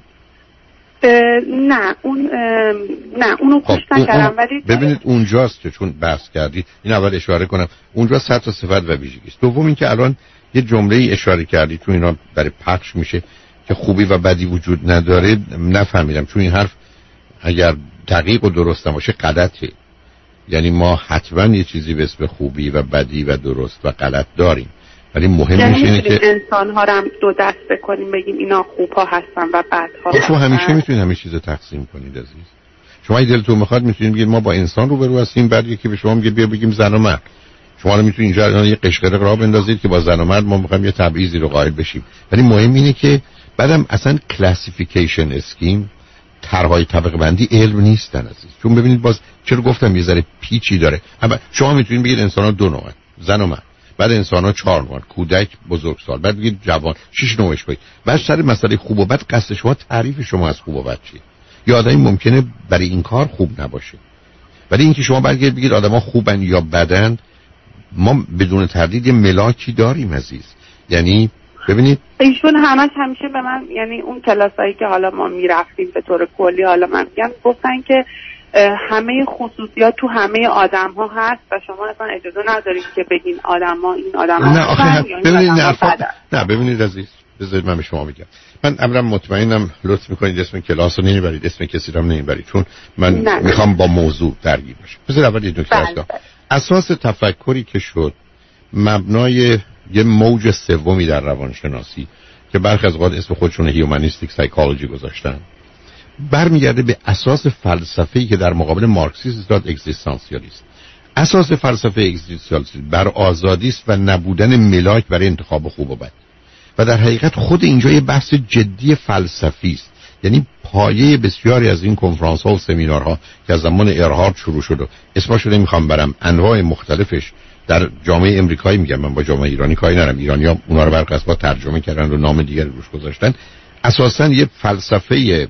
نه اون نه اونو گوش نکردم. ولی ببینید اونجاست که چون بحث کردید این اول اشاره کنم اونجا صد تا صفت و ویژگی است. دوم این که الان یه جمله اشاره کردید تو اینا برای پخش میشه که خوبی و بدی وجود نداره. نفهمیدم چون این حرف اگر دقیق و درست باشه غلطه. یعنی ما حتما یه چیزی به اسم خوبی و بدی و درست و غلط داریم، ولی مهمش اینه که انسان ها رو هم دو دست بکنیم بگیم اینا خوب ها هستن و بد ها هستن. شما همیشه میتونید همه چیز رو تقسیم کنید عزیز. شما اگه دلتون میخواد میتونید بگید ما با انسان روبرو هستیم، بعد یکی به شما میگه بیا بگیم زن و مرد. شما رو میتونید اینجا یه قشقرق راه بندازید که با زن و مرد ما میخوایم یه تبعیضی رو قائل بشیم. ولی مهم اینه که بعدم اصلا کلاسیفیکیشن اسکیم، طرح‌های طبقه بندی علم نیستن عزیز. چون ببینید باز چرا گفتم یه ذره پیچی داره. اما شما میتونید بگید انسان‌ها دو نوعن، زن و مرد. بعد انسان‌ها چهار نوعن، کودک، بزرگسال. بعد بگید جوان، شش نوعش بگید. بعد سر مسئله خوب و بد قصد شما تعریف شما از خوب و بد چیه؟ یا آدمی ممکنه برای این کار خوب نباشه. ولی اینکه شما برگردید بگید آدم‌ها خوبن یا بدن، ما بدون تردید یه ملاکی داریم عزیز. یعنی ببینید ایشون همش همیشه به من، یعنی اون کلاسایی که حالا ما میرفتیم به طور کلی، حالا من میگم گفتن که همه خصوصیات تو همه آدم ها هست و شما اصلا اجازه ندارید که بگین آدم ها این آدم ها نه آخه ببینید نه نه ببینید عزیز بذارید من به شما بگم. من امرم مطمئنم لطف میکنید اسم کلاس رو نمیبرید، اسم کسی رو هم نمیبرید، چون من نه. میخوام با موضوع درگیر بشم. بذار اول یه نکته هست. اساس تفکری که شد مبنای یه موج سومی در روانشناسی که برخی از اوقات اسم خودشون هیومانیستیک سایکولوژی گذاشتن، برمیگرده به اساس فلسفه‌ای که در مقابل مارکسیسم داد، اگزیستانسیالیسم. اساس فلسفه اگزیستانسیالیسم بر آزادی است و نبودن ملاک برای انتخاب خوب و بد. و در حقیقت خود اینجا یه بحث جدی فلسفی است. یعنی پایه بسیاری از این کنفرانس‌ها و سمینارها که از زمان ارهارد شروع شد و اسمشو نمیخوام برم، انواع مختلفش در جامعه امریکایی میگم، من با جامعه ایرانی کاری ندارم، ایرانی‌ها اونا رو برقص با ترجمه کردن و نام دیگر روش گذاشتن. اساساً یه فلسفه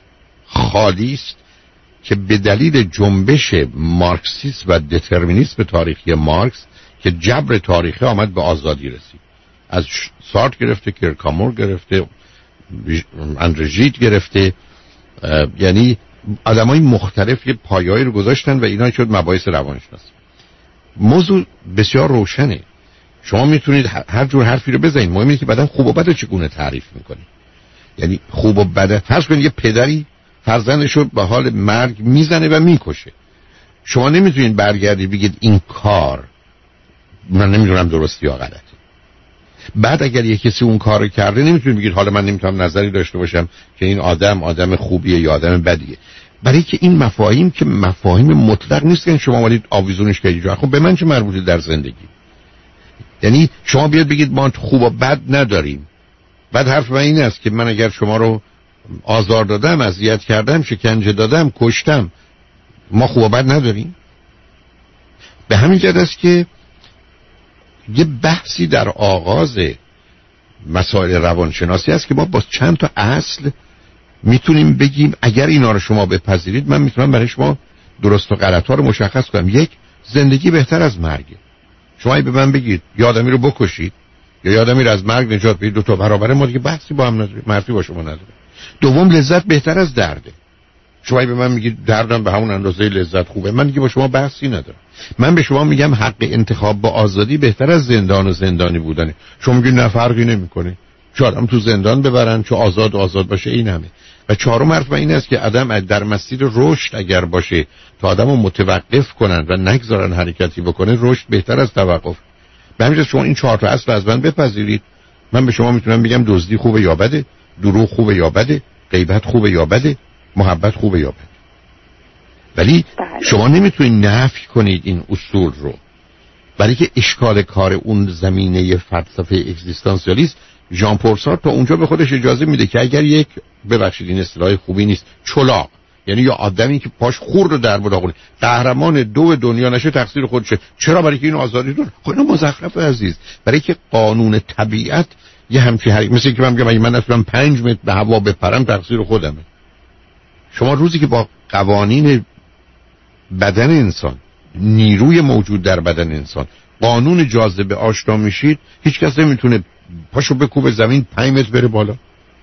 خالی است که به دلیل جنبش مارکسیسم و دترمینیسم تاریخی مارکس که جبر تاریخی آمد به آزادی رسید. از سارت گرفته، کیرکامور گرفته، اندرژیت گرفته، یعنی آدمای مختلف یه پایه‌ای رو گذاشتن و اینا شد مباحث روانشناسی. موضوع بسیار روشنه. شما میتونید هر جور حرفی رو بزنید، مهم اینه که بعدن خوب و بد چگونه تعریف میکنید. یعنی خوب و بد، فرض کنید یه پدری فرزندش رو به حال مرگ میزنه و میکشه. شما نمیتونید برگردید بگید این کار من نمیدونم درست یا غلطه. بعد اگر یه کسی اون کارو کرده نمیتونید بگید حالا من نمیتونم نظری داشته باشم که این آدم آدم خوبیه یا آدم بدیه. برای که این مفاهیم که مفاهیم مطلق نیست که شما وارد آویزونش کردید. خب به من چه مربوطه در زندگی؟ یعنی شما بیاد بگید ما خوب و بد نداریم. بعد حرف من این است که من اگر شما رو آزار دادم، اذیت کردم، شکنجه دادم، کشتم، ما خوب و بد نداریم؟ به همین جهت است که یه بحثی در آغاز مسائل روانشناسی است که ما با چند تا اصل میتونیم بگیم اگر اینا رو شما بپذیرید من میتونم برای شما درست و غلط ها رو مشخص کنم. یک، زندگی بهتر از مرگه. شما به من بگید یه آدمی رو بکشید یا یه آدمی رو از مرگ نجات بدید، دو تا برابره، ما دیگه بحثی با هم نداریم، مرتی با شما نداره. دوم، لذت بهتر از درده. شما به من میگید دردم به همون اندازه لذت خوبه، من دیگه با شما بحثی ندارم. من به شما میگم حق انتخاب با آزادی بهتر از زندان و زندانی بودنه. شما میگید نه فرقی نمیکنه، چه آدم تو زندان ببرن چه آزاد آزاد باشه، این همه. و چهارم حرف من این است که آدم در مسیر رشد اگر باشه تا آدمو متوقف کنن و نگذارن حرکتی بکنه، رشد بهتر از توقف. به همین جهت شما این چهار تا اصل از من بپذیرید، من به شما میتونم بگم دزدی خوبه یا بده، دروغ خوبه یا بده، غیبت خوبه یا بده، محبت خوبه یا بده. ولی بله. شما نمیتونید نفی کنید این اصول رو، برای که اشکال کار اون زمینه فلسفه اگزیستانسیالیست ژان پل سارتر تا اونجا به خودش اجازه میده که اگر یک، ببخشید این اصطلاح خوبی نیست، چلاق، یعنی یا آدمی که پاش خور رو در بلاغونه قهرمان دو دنیا نشه تقصیر خودشه. چرا؟ برای که این آزادی داره. خب اینا مزخرف عزیز، برای که قانون طبیعت یه همچین حرکت، مثل که من میگم اگه من اصلا پنج متر به هوا بپرم تقصیر خودمه. شما روزی که با قوانین بدن انسان، نیروی موجود در بدن انسان، قانون جاذبه آشنا میشید، هیچ کس نمیتونه پاشو بکوبه زمین پنج متر بره بالا.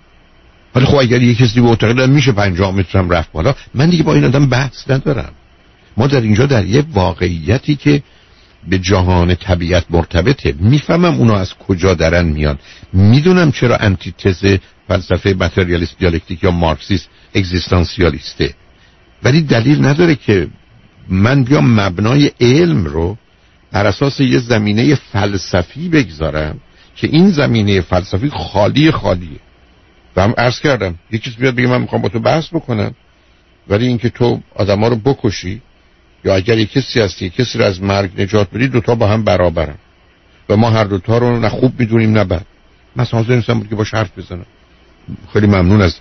ولی خب اگر یک کسی معتقد میشه پنجاه متر هم رفت بالا، من دیگه با این آدم بحث ندارم. ما در اینجا در یک واقعیتی که به جهان طبیعت مرتبطه، میفهمم اونا از کجا درن میان، میدونم چرا انتیتز فلسفه ماتریالیست دیالکتیک یا مارکسیست اگزیستانسیالیسته، ولی دلیل نداره که من بیام مبنای علم رو بر اساس یه زمینه فلسفی بگذارم که این زمینه فلسفی خالی خالیه. و هم عرض کردم یه چیز بیاد بگه من میخوام با تو بحث بکنم، ولی اینکه تو آدما رو بکشی یا اگر یک کسی هستی کسی رو از مرگ نجات بدی، دوتا با هم برابرن و ما هر دوتا رو نه خوب میدونیم نه بد. مثلا حاضر نیستم بود که باش حرف بزنم. خیلی ممنون از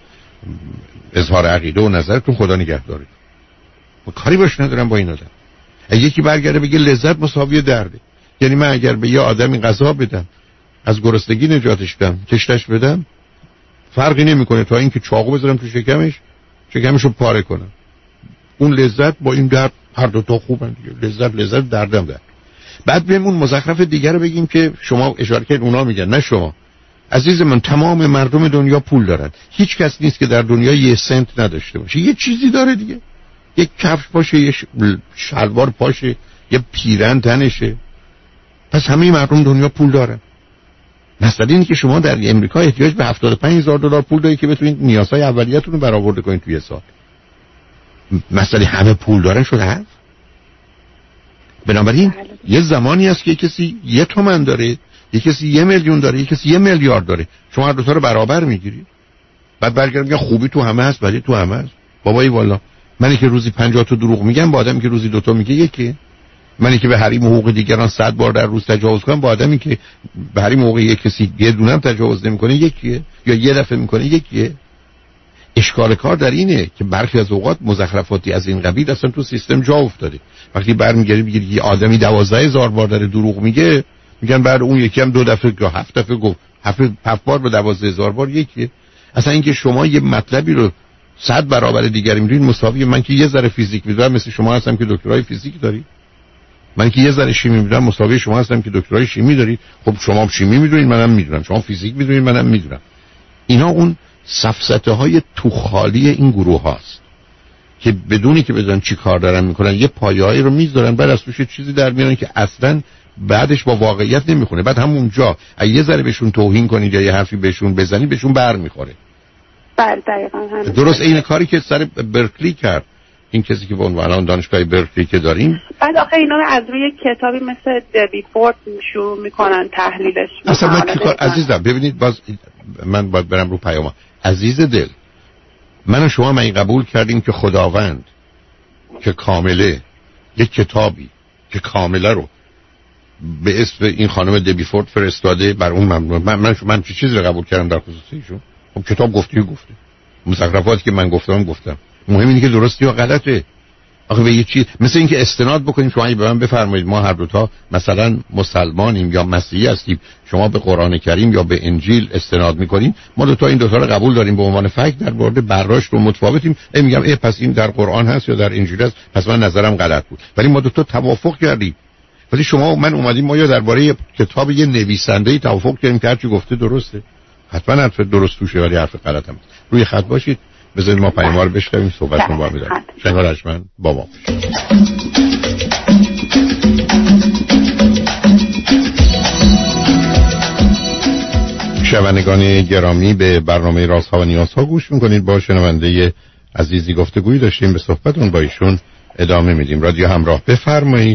اظهار عقیده و نظرتون، خدا نگهدارتون. من کاری باش ندارم با این آدم. اگه یکی برگرده بگه لذت مساوی درده، یعنی من اگر به یه آدمی غذا بدم، از گرسنگی نجاتش بدم، کشتش بدم، فرقی نمیکنه تا اینکه چاقو بذارم تو شکمش، شکمشو پاره کنم. اون لذت با این درد هر دو تا خوبن دیگه. لذت لذت، دردم درد. بعد بیایم اون مزخرف دیگر رو بگیم که شما اشاره کردید اونا میگن، نه شما. عزیز من، تمام مردم دنیا پول دارن. هیچ کس نیست که در دنیا یه سنت نداشته باشه. یه چیزی داره دیگه. یک کفش باشه، یه شلوار پاشه، یه پیرن تنشه. پس همه مردم دنیا پول دارن. مثلا اینه که شما در امریکا احتیاج به هفتاد و پنج هزار دلار پول دارید که بتونید نیازهای اولیه‌تون رو برآورده کنید توی سال. مثلا همه پول دارن شده هست. بنابراین یه زمانی هست که کسی یه تومن داره، یه کسی یه میلیون داره، یه کسی یه میلیارد داره. شما هر دو تا رو برابر میگیرید. بعد برگردم میگم خوبی تو همه هست، ولی تو همه هست. بابایی والا، منی که روزی پنجاه تا دروغ میگم با آدمی که روزی دو تا میگه یکی. منی که به حریم حقوق دیگران صد بار در روز تجاوز کنم با آدمی که به حریم حقوق یک کسی یه دونه هم تجاوز نمیکنه یکیه، یا یه دفعه میکنه یکیه. اشکال کار در اینه که برخی از اوقات مزخرفاتی از این قبیل اصلا تو سیستم جا افتاده. وقتی برمیگردی میگی یه آدمی دوازده هزار بار داره دروغ میگه، میگن بعد اون یکی هم دو دفعه یا هفت دفعه گفت، هفت هفت بار به دوازده هزار بار یکیه. اصلا اینکه شما یه مطلبی رو صد برابر دیگری میدونید مساویه. من که یه ذره فیزیک میدونم مثل شما هستم که دکترای فیزیک داری، من که یه ذره شیمی میدونم مساوی شما هستم که دکترای شیمی داری. خب شما شیمی میدونید منم میدونم، شما فیزیک میدونید منم میدونم. اینا اون سفسطه های تو خالی این گروه هاست که بدونی که بدون چی کار دارن میکنن یه پایه‌ای رو میذارن، بعد از توش چیزی در میارن که اصلا بعدش با واقعیت نمیخونه. بعد همونجا اگه یه ذره بهشون توهین کنید یا یه حرفی بهشون بزنید بهشون بر میخوره. بله دقیقاً همین. درست این کاری که سر برکلی کرد این کسی که به عنوان دانشگاه برکلی که داریم. بعد آخه اینا رو از روی کتابی مثل دبی فورد شروع میکنن تحلیلش. اصلا من چیکار عزیزم، ببینید باز من باید برم رو پیام. عزیز دل، من و شما من قبول کردیم که خداوند که کامله یک کتابی که کامله رو به اسم این خانم دبی فورد فرستاده، بر اون ممنون. من من, من چه چیزی رو قبول کردم در خصوص ایشون؟ خب کتاب گفته گفته، مزخرفاتی که من گفتم گفتم. مهم اینه که درستی یا غلطه. آخه به یه چیز مثل اینکه استناد بکنیم شما به من بفرمایید ما هر دو تا مثلا مسلمانیم یا مسیحی هستیم، شما به قرآن کریم یا به انجیل استناد میکنیم، ما دو تا این دو تا رو قبول داریم به عنوان فکت، در مورد برداشت رو متفاوتیم. ای میگم ای پس این در قرآن هست یا در انجیل هست، پس من نظرم غلط بود. ولی ما دو تا توافق کردیم. ولی شما و من اومدیم ما یا درباره کتاب یه نویسنده‌ای توافق کردیم که هر چی گفته درسته. حتما حرف درست توشه ولی حرف غلط هم. روی خط باشید. بذارید ما پیام‌ها رو بشنویم، صحبتتون با هم می‌ذاریم. شنگار ارجمند با ما. شنوندگان گرامی به برنامه رازها و نیازها گوش می‌کنید. با شنونده عزیزی گفتگویی داشتیم، به صحبتون با ایشون ادامه میدیم. رادیو همراه، بفرمایید.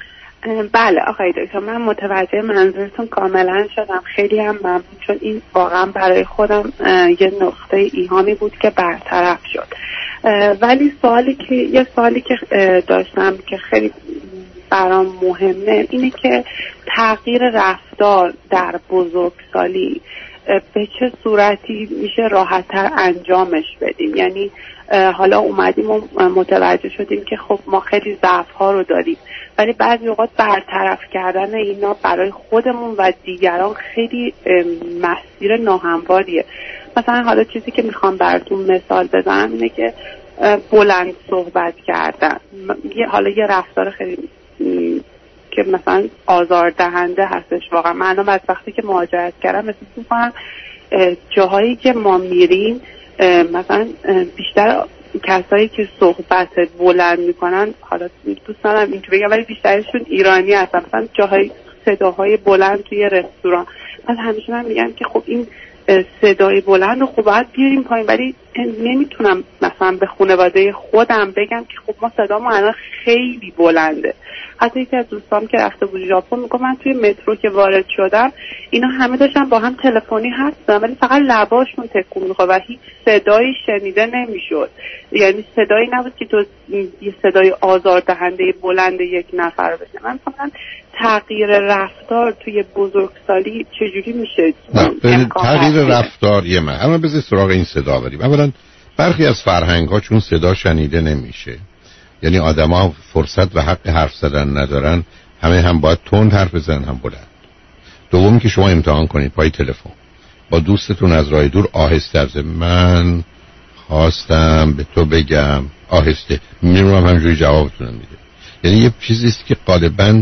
بله آقای دکتر، من متوجه منظورتون کاملا شدم. خیلی هم ممنون، چون این واقعا برای خودم یه نقطه ایهامی بود که برطرف شد. ولی سوالی که یه سوالی که داشتم که خیلی برام مهمه اینه که تغییر رفتار در بزرگسالی به چه صورتی میشه راحت‌تر انجامش بدیم؟ یعنی حالا اومدیم و متوجه شدیم که خب ما خیلی ضعف‌ها رو داریم، ولی بعضی اوقات برطرف کردن اینا برای خودمون و دیگران خیلی مسیر ناهمواریه. مثلا حالا چیزی که میخوام براتون مثال بزنم اینه که بلند صحبت کردن، حالا یه رفتار خیلی که مثلا آزاردهنده هستش. واقعا من از وقتی که مهاجرت کردم مثل می‌کنم جاهایی که ما میریم مثلا بیشتر کسایی که صحبت بلند میکنن، حالا دوست ندارم اینجوری بگم ولی بیشترشون ایرانی هستن، مثلا جاهای صداهای بلند توی رستوران. من همیشه من میگم که خب این صدای بلند رو خب باید بیاریم پایین، ولی نمیتونم مثلا به خانواده خودم بگم که خب ما صدامون الان خیلی بلنده. حتی یکی از دوستام که رفته بود ژاپن میگه من توی مترو که وارد شدم اینا همه داشتن با هم تلفنی حرف می‌زدن ولی فقط لباشون تکون می‌خورد و هیچ صدایی شنیده نمیشد. یعنی صدایی نبود که تو یه صدای آزاردهنده بلند یک نفر رو بشنوی. من فقط تغییر رفتار توی بزرگسالی چجوری میشه؟ تغییر رفتار یه من اما بذار سراغ این صدا بریم. اولا برخی از فرهنگ‌ها چون صدا شنیده نمیشه، یعنی آدما فرصت و حق حرف زدن ندارن، همه هم باید تند حرف بزنن هم بلند. دوم که شما امتحان کنید پای تلفن با دوستتون از راه دور آهسته از من خواستم به تو بگم، آهسته میرم همجوری جوابتون میده. یعنی یه چیزی است که غالباً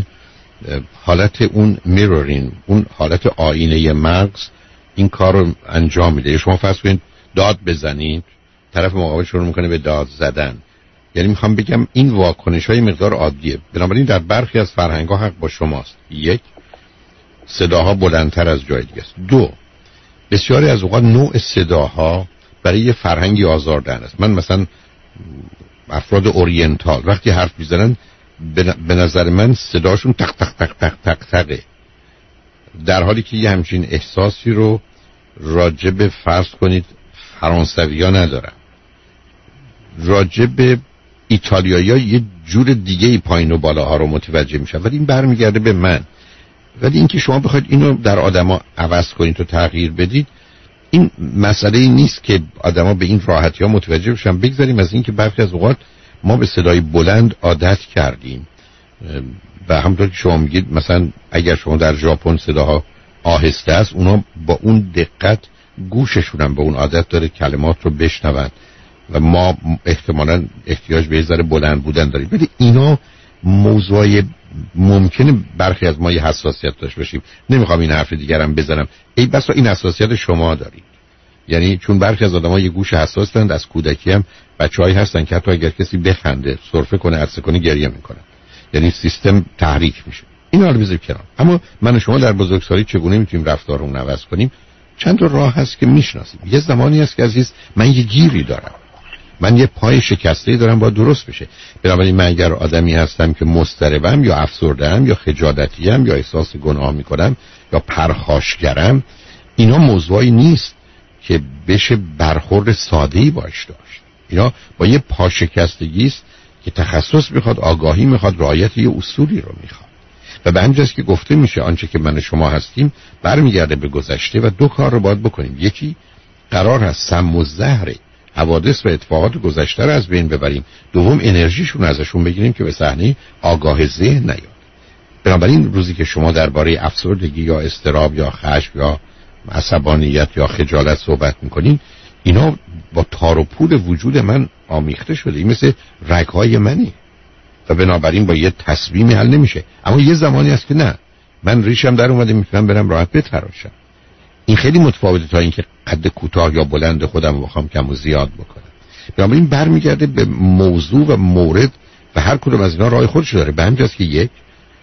حالت اون میرورین، اون حالت آینه مغز این کار رو انجام میده. شما فرض کنید داد بزنید، طرف مقابل شروع میکنه به داد زدن. یعنی میخوام بگم این واکنش های مقدار عادیه. بنابراین در برخی از فرهنگ ها حق با شماست. یک، صداها بلندتر از جای دیگه است. دو، بسیاری از اوقات نوع صداها برای یه فرهنگی آزاردهنده است. من مثلا افراد اورینتال وقتی حرف میزنن به نظر من صداشون تق تق تق تق تق تقه، در حالی که یه همچین احساسی رو راجب فرض کنید فرانسوی ها ندارن، راجب ایتالیایی ها یه جور دیگه ای پایین و بالاها رو متوجه میشن، ولی این برمیگرده به من. ولی اینکه شما بخواید اینو در آدما عوض کنید و تغییر بدید، این مسئله ای نیست که آدما به این راحتی ها متوجه بشن. بگذاریم از اینکه برخی از اوقات ما به صدای بلند عادت کردیم و همونطور که شما میگید مثلا اگر شما در ژاپن صداها آهسته است، اونا با اون دقت گوششون هم به اون عادت داره کلمات رو بشنون و ما احتمالاً احتیاج به یه ذره بلند بودن داریم. ولی اینا موضوعی ممکنه برخی از ما یه حساسیت داشته باشیم. نمیخوام این حرف دیگرم بزنم، ای بسا این حساسیت شما دارید. یعنی چون برخی از آدم‌ها یه گوش حساس دارند، از کودکی هم بچه‌هایی هستن که حتی اگر کسی بخنده، سرفه کنه، عرضه کنه، گریه میکنن. یعنی سیستم تحریک میشه. اینا رو بذارید کنار. اما من و شما در بزرگسالی چگونه میتونیم رفتارمون عوض کنیم؟ چند تا راه هست که میشناسیم. یه زمانی هست که عزیز من یه گیری دارم، من یه پای شکسته‌ای دارم باید درست بشه. بنابراین من اگر آدمی هستم که مضطربم یا افسرده‌ام یا خجالتی‌ام یا احساس گناه میکنم یا پرخاشگرم، اینا موضوعی نیست که بشه برخورد ساده‌ای باش داشت. اینا با یه پا شکستگی است که تخصص میخواد، آگاهی میخواد، رعایت یه اصولی رو میخواد. و به همین جاست که گفته میشه آنچه که من و شما هستیم برمیگرده به گذشته و دو کار رو باید بکنیم. یکی قرار هست سم و زهر حوادث و اتفاقات گذشته رو از بین ببریم، دوم انرژیشون ازشون بگیریم که به صحنه آگاه ذهن نیاد. بنابراین روزی که شما درباره افسردگی یا اضطراب یا خشم یا عصبانیت یا خجالت صحبت میکنین، اینا با تار و پود وجود من آمیخته شده، این مثل رگهای منی و بنابراین با یه تصمیمی حل نمیشه. اما یه زمانی هست که نه، من ریشم در اومده، میتونم برم راحت بتراشم. این خیلی متفاوته تا اینکه قد کوتاه یا بلند خودم رو بخوام کم و زیاد بکنم. بنابراین برمیگرده به موضوع و مورد و هر کدوم از اینا راه خودش داره. به همین جاست که یک،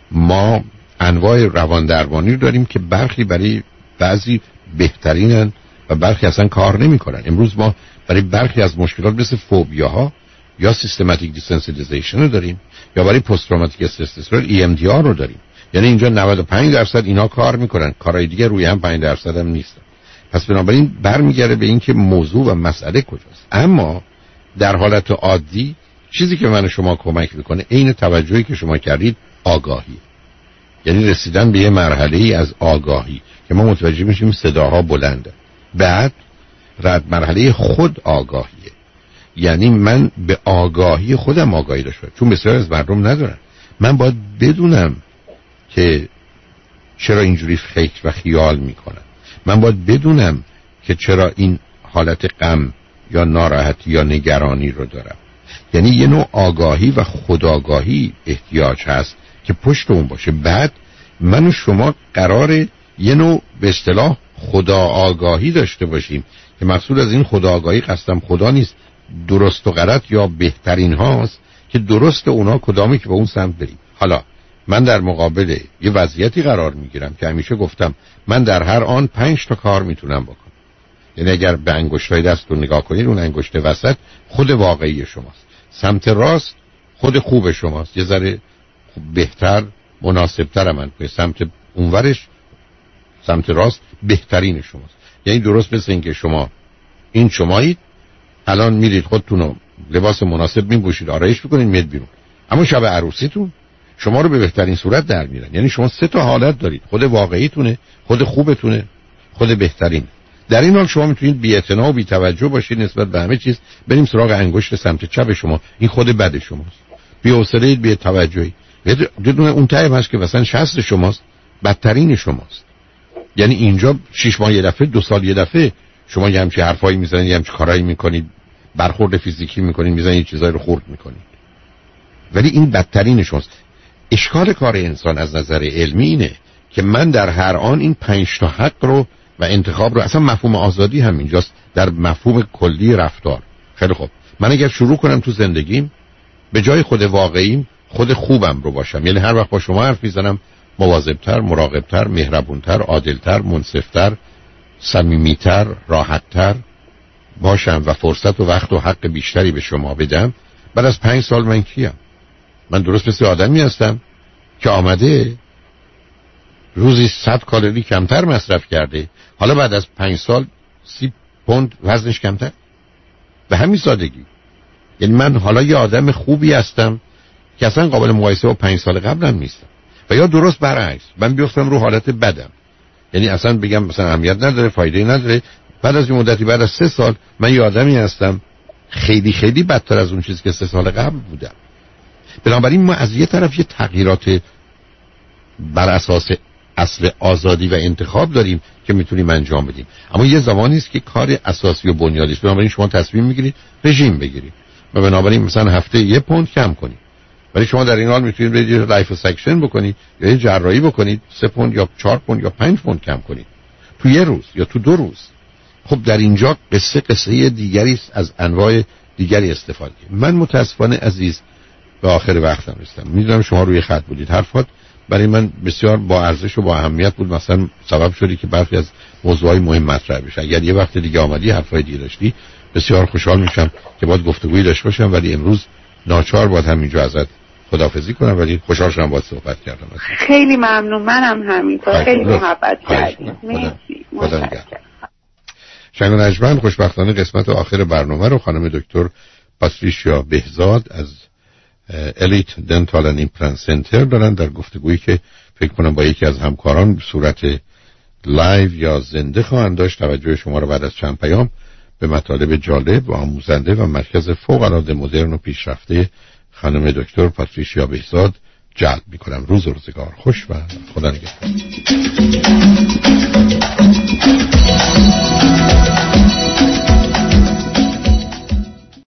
ما انواع روان درمانی رو داریم که برخی برای بعضی بهترینن و برخی اصلا کار نمیکنن. امروز ما برای برخی از مشکلات مثل فوبیاها یا سیستماتیک دیسنسیتیزیشن رو داریم، یا برای پست تروماتیک استرس دیسوردر ای ام دی آر رو داریم. یعنی اینجا نود و پنج درصد اینا کار میکنن، کارهای دیگه روی هم پنج درصد هم نیستن. پس بنابراین برمیگره به این که موضوع و مسئله کجاست. اما در حالت عادی چیزی که من شما کمک میکنه عین توجهی که شما کردید آگاهی، یعنی رسیدن به یه مرحله‌ای از آگاهی که ما متوجه میشیم صداها بلنده. بعد رد مرحله خود آگاهیه، یعنی من به آگاهی خودم آگاهی داشته باشم، چون بسیار از مردم ندارن. من باید بدونم که چرا اینجوری فکر و خیال میکنم، من باید بدونم که چرا این حالت غم یا ناراحتی یا نگرانی رو دارم. یعنی یه نوع آگاهی و خودآگاهی احتیاج هست که پشت اون باشه. بعد من و شما قراره یه نوع به اصطلاح خدا آگاهی داشته باشیم که مقصود از این خدا آگاهی قصدم خدا نیست، درست و غلط یا بهترین هاست که درست اونا کدامی که به اون سمت بریم. حالا من در مقابل یه وضعیتی قرار میگیرم که همیشه گفتم من در هر آن پنج تا کار میتونم بکنم. یعنی اگر به انگشتای دست رو نگاه کنید، اون انگشت وسط خود واقعی شماست، سمت راست خود خوب شماست، یه ذره بهتر مناسبتر من به سمت اونورش سمت راست بهترین شماست. یعنی درست مثل این که شما این شمایید، الان میرید خودتونو لباس مناسب میپوشید، آرایش میکنید، میاد بیرون، اما شب عروسیتون شما رو به بهترین صورت در میارن. یعنی شما سه تا حالت دارید، خود واقعیتونه، خود خوبتونه، خود بهترین. در این حال شما میتونید بی‌اعتنا و بی‌توجه باشید نسبت به همه چیز، بریم سراغ انگشت سمت چپ شما، این خود بد شماست. بی‌حوصله‌اید، بی‌توجهی. بدون اون تایب هست که مثلا شصت شماست، بدترین شماست. یعنی اینجا شش ماه یه دفعه، دو سال یه دفعه شما یه همچین حرفایی میزنید، یه همچین کارایی میکنید، برخورد فیزیکی میکنید، میزنید چیزایی رو خورد میکنید، ولی این بدترین شماست. اشکال کار انسان از نظر علمی اینه که من در هر آن این پنج تا حق رو و انتخاب رو، اصلا مفهوم آزادی هم اینجاست در مفهوم کلی رفتار. خیلی خوب، من اگر شروع کنم تو زندگیم به جای خود واقعیم خود خوبم رو باشم، یعنی هر وقت با شما حرف میزنم مواظب‌تر، مراقب‌تر، مهربون‌تر، عادل‌تر، منصف‌تر، صمیمی‌تر، راحت‌تر باشم و فرصت و وقت و حق بیشتری به شما بدم، بعد از پنج سال من کیم؟ من درست مثل آدمی هستم که آمده روزی صد کالری کمتر مصرف کرده، حالا بعد از پنج سال سی پوند وزنش کمتر. به همین سادگی. یعنی من حالا یه آدم خوبی هستم که اصلا قابل مقایسه با پنج سال قبلم نیستم، و یا درست برعکس من بیفتم رو حالت بدم، یعنی اصلا بگم مثلا اهمیت نداره، فایده نداره، بعد از این مدتی، بعد از سه سال من یه آدمی هستم خیلی خیلی بدتر از اون چیزی که سه سال قبل بودم. بنابراین ما از یه طرف یه تغییرات بر اساس اصل آزادی و انتخاب داریم که میتونیم انجام بدیم، اما یه زمانی است که کار اساسی و بنیادی است. بنابراین شما تصمیم میگیرید رژیم بگیرید و بنابراین مثلا هفته یه پوند کم کنید، ولی شما در این حال میتونید برید لایف سکشن بکنید یا یه جراحی بکنید، سه پوند یا چهار پوند یا پنج پوند کم کنید تو یه روز یا تو دو روز. خب در اینجا قصه قصه دیگری است از انواع دیگری استفاده. من متاسفانه عزیز به آخر وقتم رسیدم. میدونم شما روی خط بودید، حرفات برای من بسیار با ارزش و با اهمیت بود، مثلا سبب شدی که برخی از موضوعای مهم مطرح بشه. اگر یه وقت دیگه آمدی حرفای دیگه داشتی بسیار خوشحال میشم که باید گفتگویی داشته باشم، ولی امروز ناچار باید همینجا ازت خداحافظی کنم، ولی خوشحال شدم باهات صحبت کردم. خیلی ممنون، منم همینطور، خیلی محبت کردیم. مرسی. شنگ و نجمن خوشبختانه قسمت آخر برنامه رو خانم دکتر پاتریشیا بهزاد از الیت دنتال اند ایمپلنت سنتر دارن در گفتگویی که فکر کنم با یکی از همکاران به صورت لایو یا زنده خواهند داشت. توجه شما رو بعد از چند پیام به مطالب جالب و آموزنده و مرکز فوق‌العاده مدرن و پیشرفته خانم دکتر پاتریشیا بهزاد جلب می‌کنم. روز و روزگار خوش و خدا نگهدار.